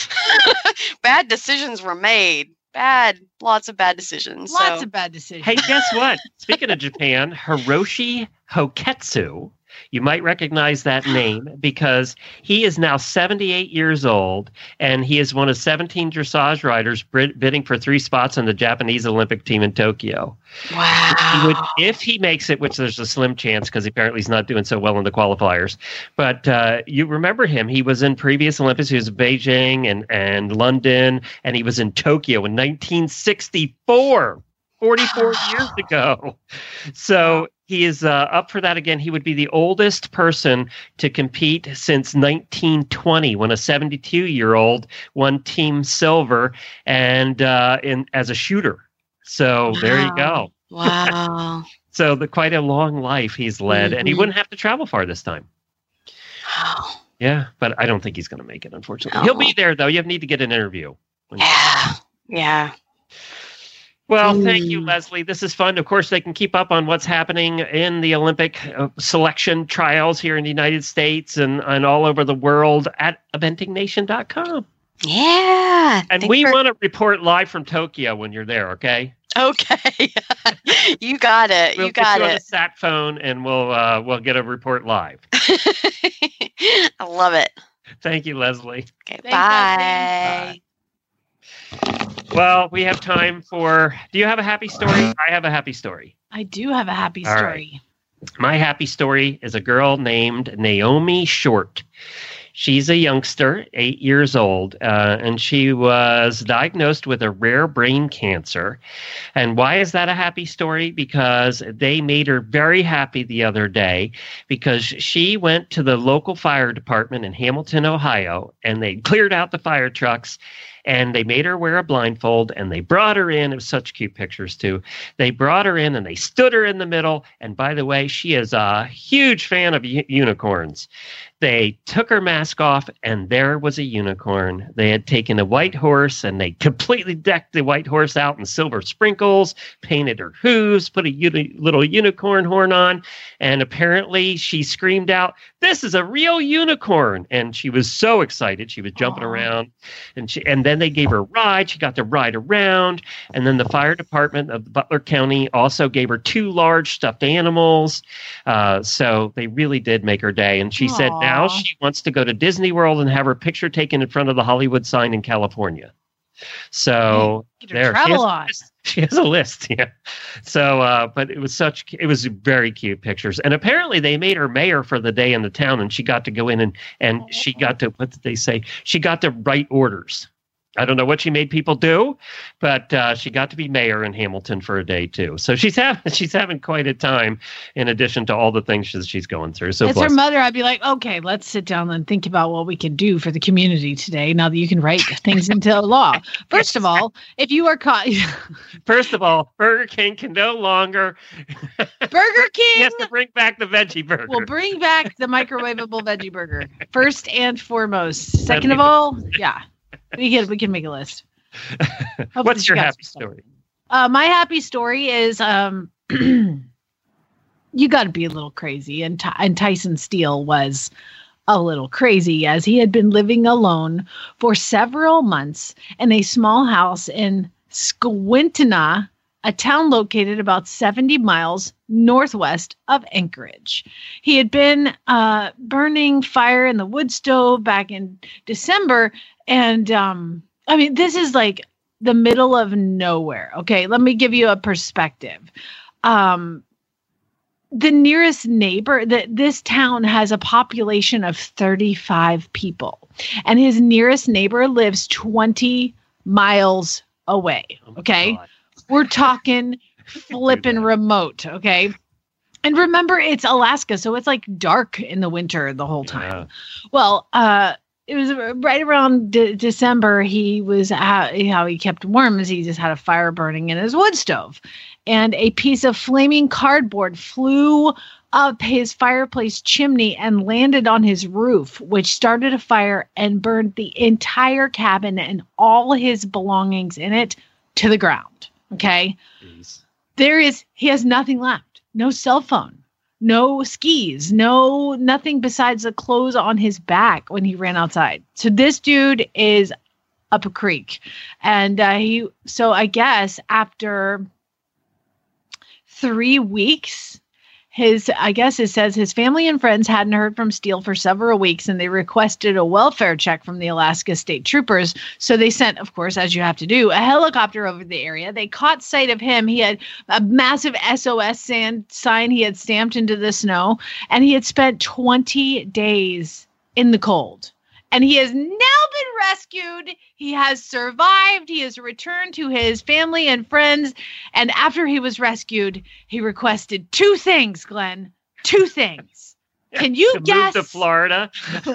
Bad decisions were made. Bad. Lots of bad decisions. Lots so. of bad decisions. Hey, guess what? Speaking of Japan, Hiroshi Hoketsu, you might recognize that name because he is now seventy-eight years old, and he is one of seventeen dressage riders bid- bidding for three spots on the Japanese Olympic team in Tokyo. Wow. He would, if he makes it, which there's a slim chance because apparently he's not doing so well in the qualifiers. But uh, you remember him. He was in previous Olympics. He was in Beijing and, and London, and he was in Tokyo in nineteen sixty-four, forty-four years ago. So he is uh, up for that again. He would be the oldest person to compete since nineteen twenty, when a seventy-two-year-old won team silver and uh, in as a shooter. So there you go. Wow. So the quite a long life he's led, and he Mhm. wouldn't have to travel far this time. Wow. Yeah, but I don't think he's going to make it, unfortunately. No. He'll be there, though. You need to get an interview. Yeah. Yeah. Well, thank you, Mm. Leslie. This is fun. Of course, they can keep up on what's happening in the Olympic uh, selection trials here in the United States and, and all over the world at eventing nation dot com. Yeah. And Thanks we for- want to report live from Tokyo when you're there, okay? Okay. You got it. We'll you got get you on a it. sat phone, and we'll uh, we'll get a report live. I love it. Thank you, Leslie. Okay, Thanks, bye. Well, we have time for. Do you have a happy story? I have a happy story. I do have a happy All story. My happy story is a girl named Naomi Short. She's a youngster, eight years old, uh, and she was diagnosed with a rare brain cancer. And why is that a happy story? Because they made her very happy the other day because she went to the local fire department in Hamilton, Ohio, and they cleared out the fire trucks. And they made her wear a blindfold, and they brought her in. It was such cute pictures, too. They brought her in, and they stood her in the middle. And by the way, she is a huge fan of u- unicorns. They took her mask off, and there was a unicorn. They had taken a white horse, and they completely decked the white horse out in silver sprinkles, painted her hooves, put a uni- little unicorn horn on, and apparently she screamed out, "This is a real unicorn!" And she was so excited. She was jumping Aww. around, and she, and then they gave her a ride. She got to ride around, and then the fire department of Butler County also gave her two large stuffed animals. Uh, so they really did make her day. And she said now Aw. she wants to go to Disney World and have her picture taken in front of the Hollywood sign in California. So Get her there, she travel has, on. she has a list, yeah. So, uh, but it was such, it was very cute pictures, and apparently they made her mayor for the day in the town, and she got to go in and and she got to, what did they say? She got to write orders. I don't know what she made people do, but uh, she got to be mayor in Hamilton for a day too. So she's having she's having quite a time, in addition to all the things she's, she's going through. So As her blessed. mother, I'd be like, okay, let's sit down and think about what we can do for the community today. Now that you can write things into law. First of all, if you are caught, First of all, Burger King can no longer. Burger He King has to bring back the veggie burger. will bring back the microwavable veggie burger first and foremost. Second That'd of be- all, yeah, we can we can make a list. Hopefully What's she your got happy some stuff. story? Uh, my happy story is um, you got to be a little crazy, and Ty- and Tyson Steele was a little crazy as he had been living alone for several months in a small house in Squintina, a town located about seventy miles northwest of Anchorage. He had been uh, burning fire in the wood stove back in December, and um, I mean, this is like the middle of nowhere. Okay, let me give you a perspective. Um, the nearest neighbor, that this town has a population of thirty-five people, and his nearest neighbor lives twenty miles away. Oh my Okay, God. we're talking flipping remote. Okay. And remember, it's Alaska, so it's like dark in the winter the whole time. Yeah. Well, uh, it was right around de- December. He was how, how he kept warm is he just had a fire burning in his wood stove, and a piece of flaming cardboard flew up his fireplace chimney and landed on his roof, which started a fire and burned the entire cabin and all his belongings in it to the ground. Okay, Jeez. there is he has nothing left. No cell phone. No skis, no nothing besides the clothes on his back when he ran outside. So this dude is up a creek, and uh, he. So I guess after three weeks, his I guess it says his family and friends hadn't heard from Steele for several weeks, and they requested a welfare check from the Alaska State Troopers. So they sent, of course, as you have to do, a helicopter over the area. They caught sight of him. He had a massive S O S sand sign he had stamped into the snow, and he had spent twenty days in the cold. And he has now been rescued. He has survived. He has returned to his family and friends. And after he was rescued, he requested two things, Glenn. Two things. Can you To guess? move to Florida.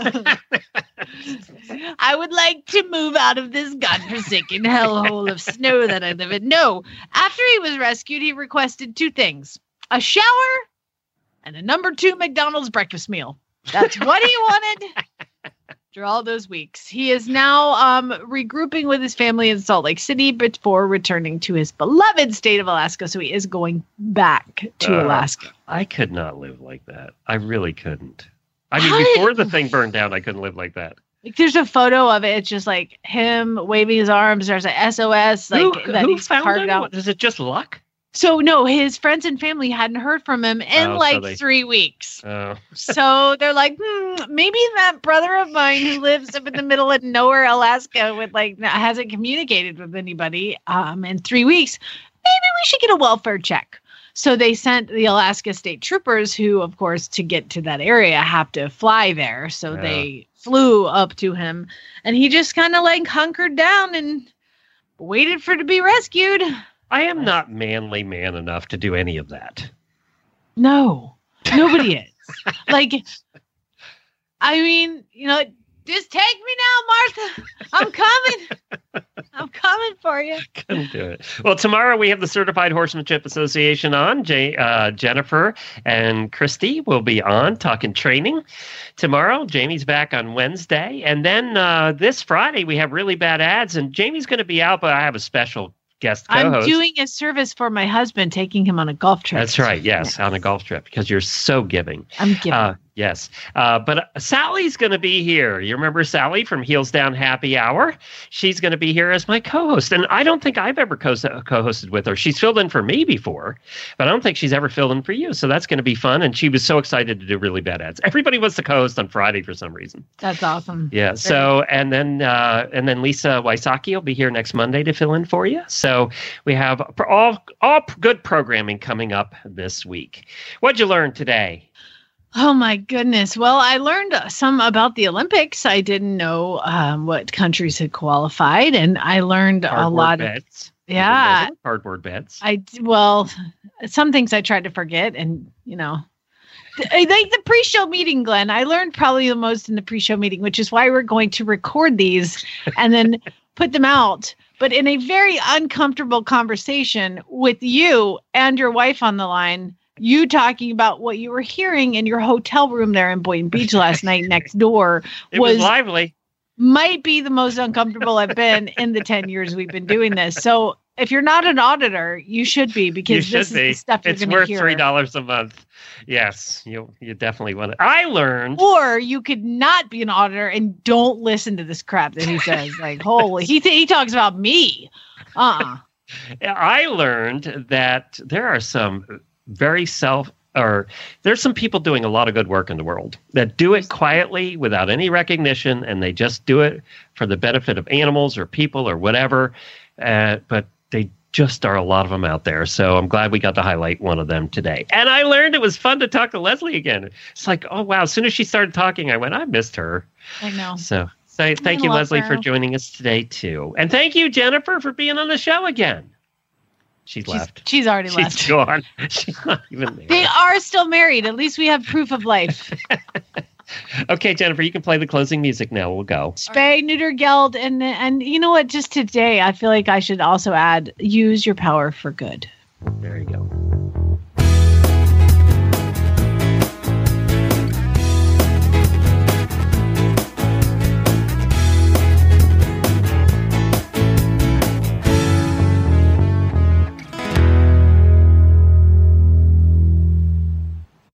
I would like to move out of this godforsaken hellhole of snow that I live in. No. After he was rescued, he requested two things: a shower and a number two McDonald's breakfast meal. That's what he wanted. After all those weeks, he is now um, regrouping with his family in Salt Lake City before returning to his beloved state of Alaska. So he is going back to Uh, Alaska. I could not live like that. I really couldn't. I mean, How did- before the thing burned down, I couldn't live like that. Like, there's a photo of it. It's just like him waving his arms. There's an S O S like who that who he's found carved it? out. Is it just luck? So no, his friends and family hadn't heard from him in Oh, so like they- three weeks. Oh. So they're like, hmm, maybe that brother of mine who lives up in the middle of nowhere, Alaska, with like hasn't communicated with anybody um, in three weeks. Maybe we should get a welfare check. So they sent the Alaska State Troopers, who, of course, to get to that area, have to fly there. So Yeah. they flew up to him, and he just kind of like hunkered down and waited for to be rescued. I am not manly man enough to do any of that. No, nobody is. Like, I mean, you know, just take me now, Martha. I'm coming. I'm coming for you. Couldn't do it. Well, tomorrow we have the Certified Horsemanship Association on. Jay, uh, Jennifer and Christy will be on talking training tomorrow. Jamie's back on Wednesday. And then uh, this Friday we have Really Bad Ads. And Jamie's going to be out, but I have a special guest co-host. I'm doing a service for my husband, taking him on a golf trip. That's right. Yes, on a golf trip, because you're so giving. I'm giving. Uh, yes. Uh, but uh, Sally's going to be here. You remember Sally from Heels Down Happy Hour? She's going to be here as my co-host. And I don't think I've ever co- co-hosted with her. She's filled in for me before, but I don't think she's ever filled in for you. So that's going to be fun. And she was so excited to do Really Bad Ads. Everybody wants to co-host on Friday for some reason. That's awesome. Yeah. So, and then, uh, and then Lisa Wysocki will be here next Monday to fill in for you. So we have all, all good programming coming up this week. What'd you learn today? Oh my goodness. Well, I learned some about the Olympics. I didn't know um, what countries had qualified, and I learned a Cardboard lot beds. of yeah. Cardboard beds. I well, some things I tried to forget, and you know, like the pre-show meeting, Glenn. I learned probably the most in the pre-show meeting, which is why we're going to record these and then put them out, but in a very uncomfortable conversation with you and your wife on the line. You talking about what you were hearing in your hotel room there in Boynton Beach last night next door It was, lively. might be the most uncomfortable I've been in the ten years we've been doing this. So if you're not an auditor, you should be, You because should this is be. the stuff you're It's going to worth hear. three dollars a month. Yes, you you definitely want it. I learned. Or you could not be an auditor and don't listen to this crap that he says. Like, holy, he th- he talks about me. Uh-uh. I learned that there are some very self or there's some people doing a lot of good work in the world that do it quietly without any recognition, and they just do it for the benefit of animals or people or whatever. Uh, but they just are a lot of them out there. So I'm glad we got to highlight one of them today. And I learned it was fun to talk to Leslie again. It's like, oh, wow. As soon as she started talking, I went, I missed her. I know. So, so thank I you, love Leslie, her. for joining us today, too. And thank you, Jennifer, for being on the show again. She's, She's, left. she's already She's left. gone. She's not even there. They are still married. At least we have proof of life. Okay, Jennifer, you can play the closing music now. We'll go. Spay, neuter, geld, and and you know what? Just today, I feel like I should also add: use your power for good. There you go.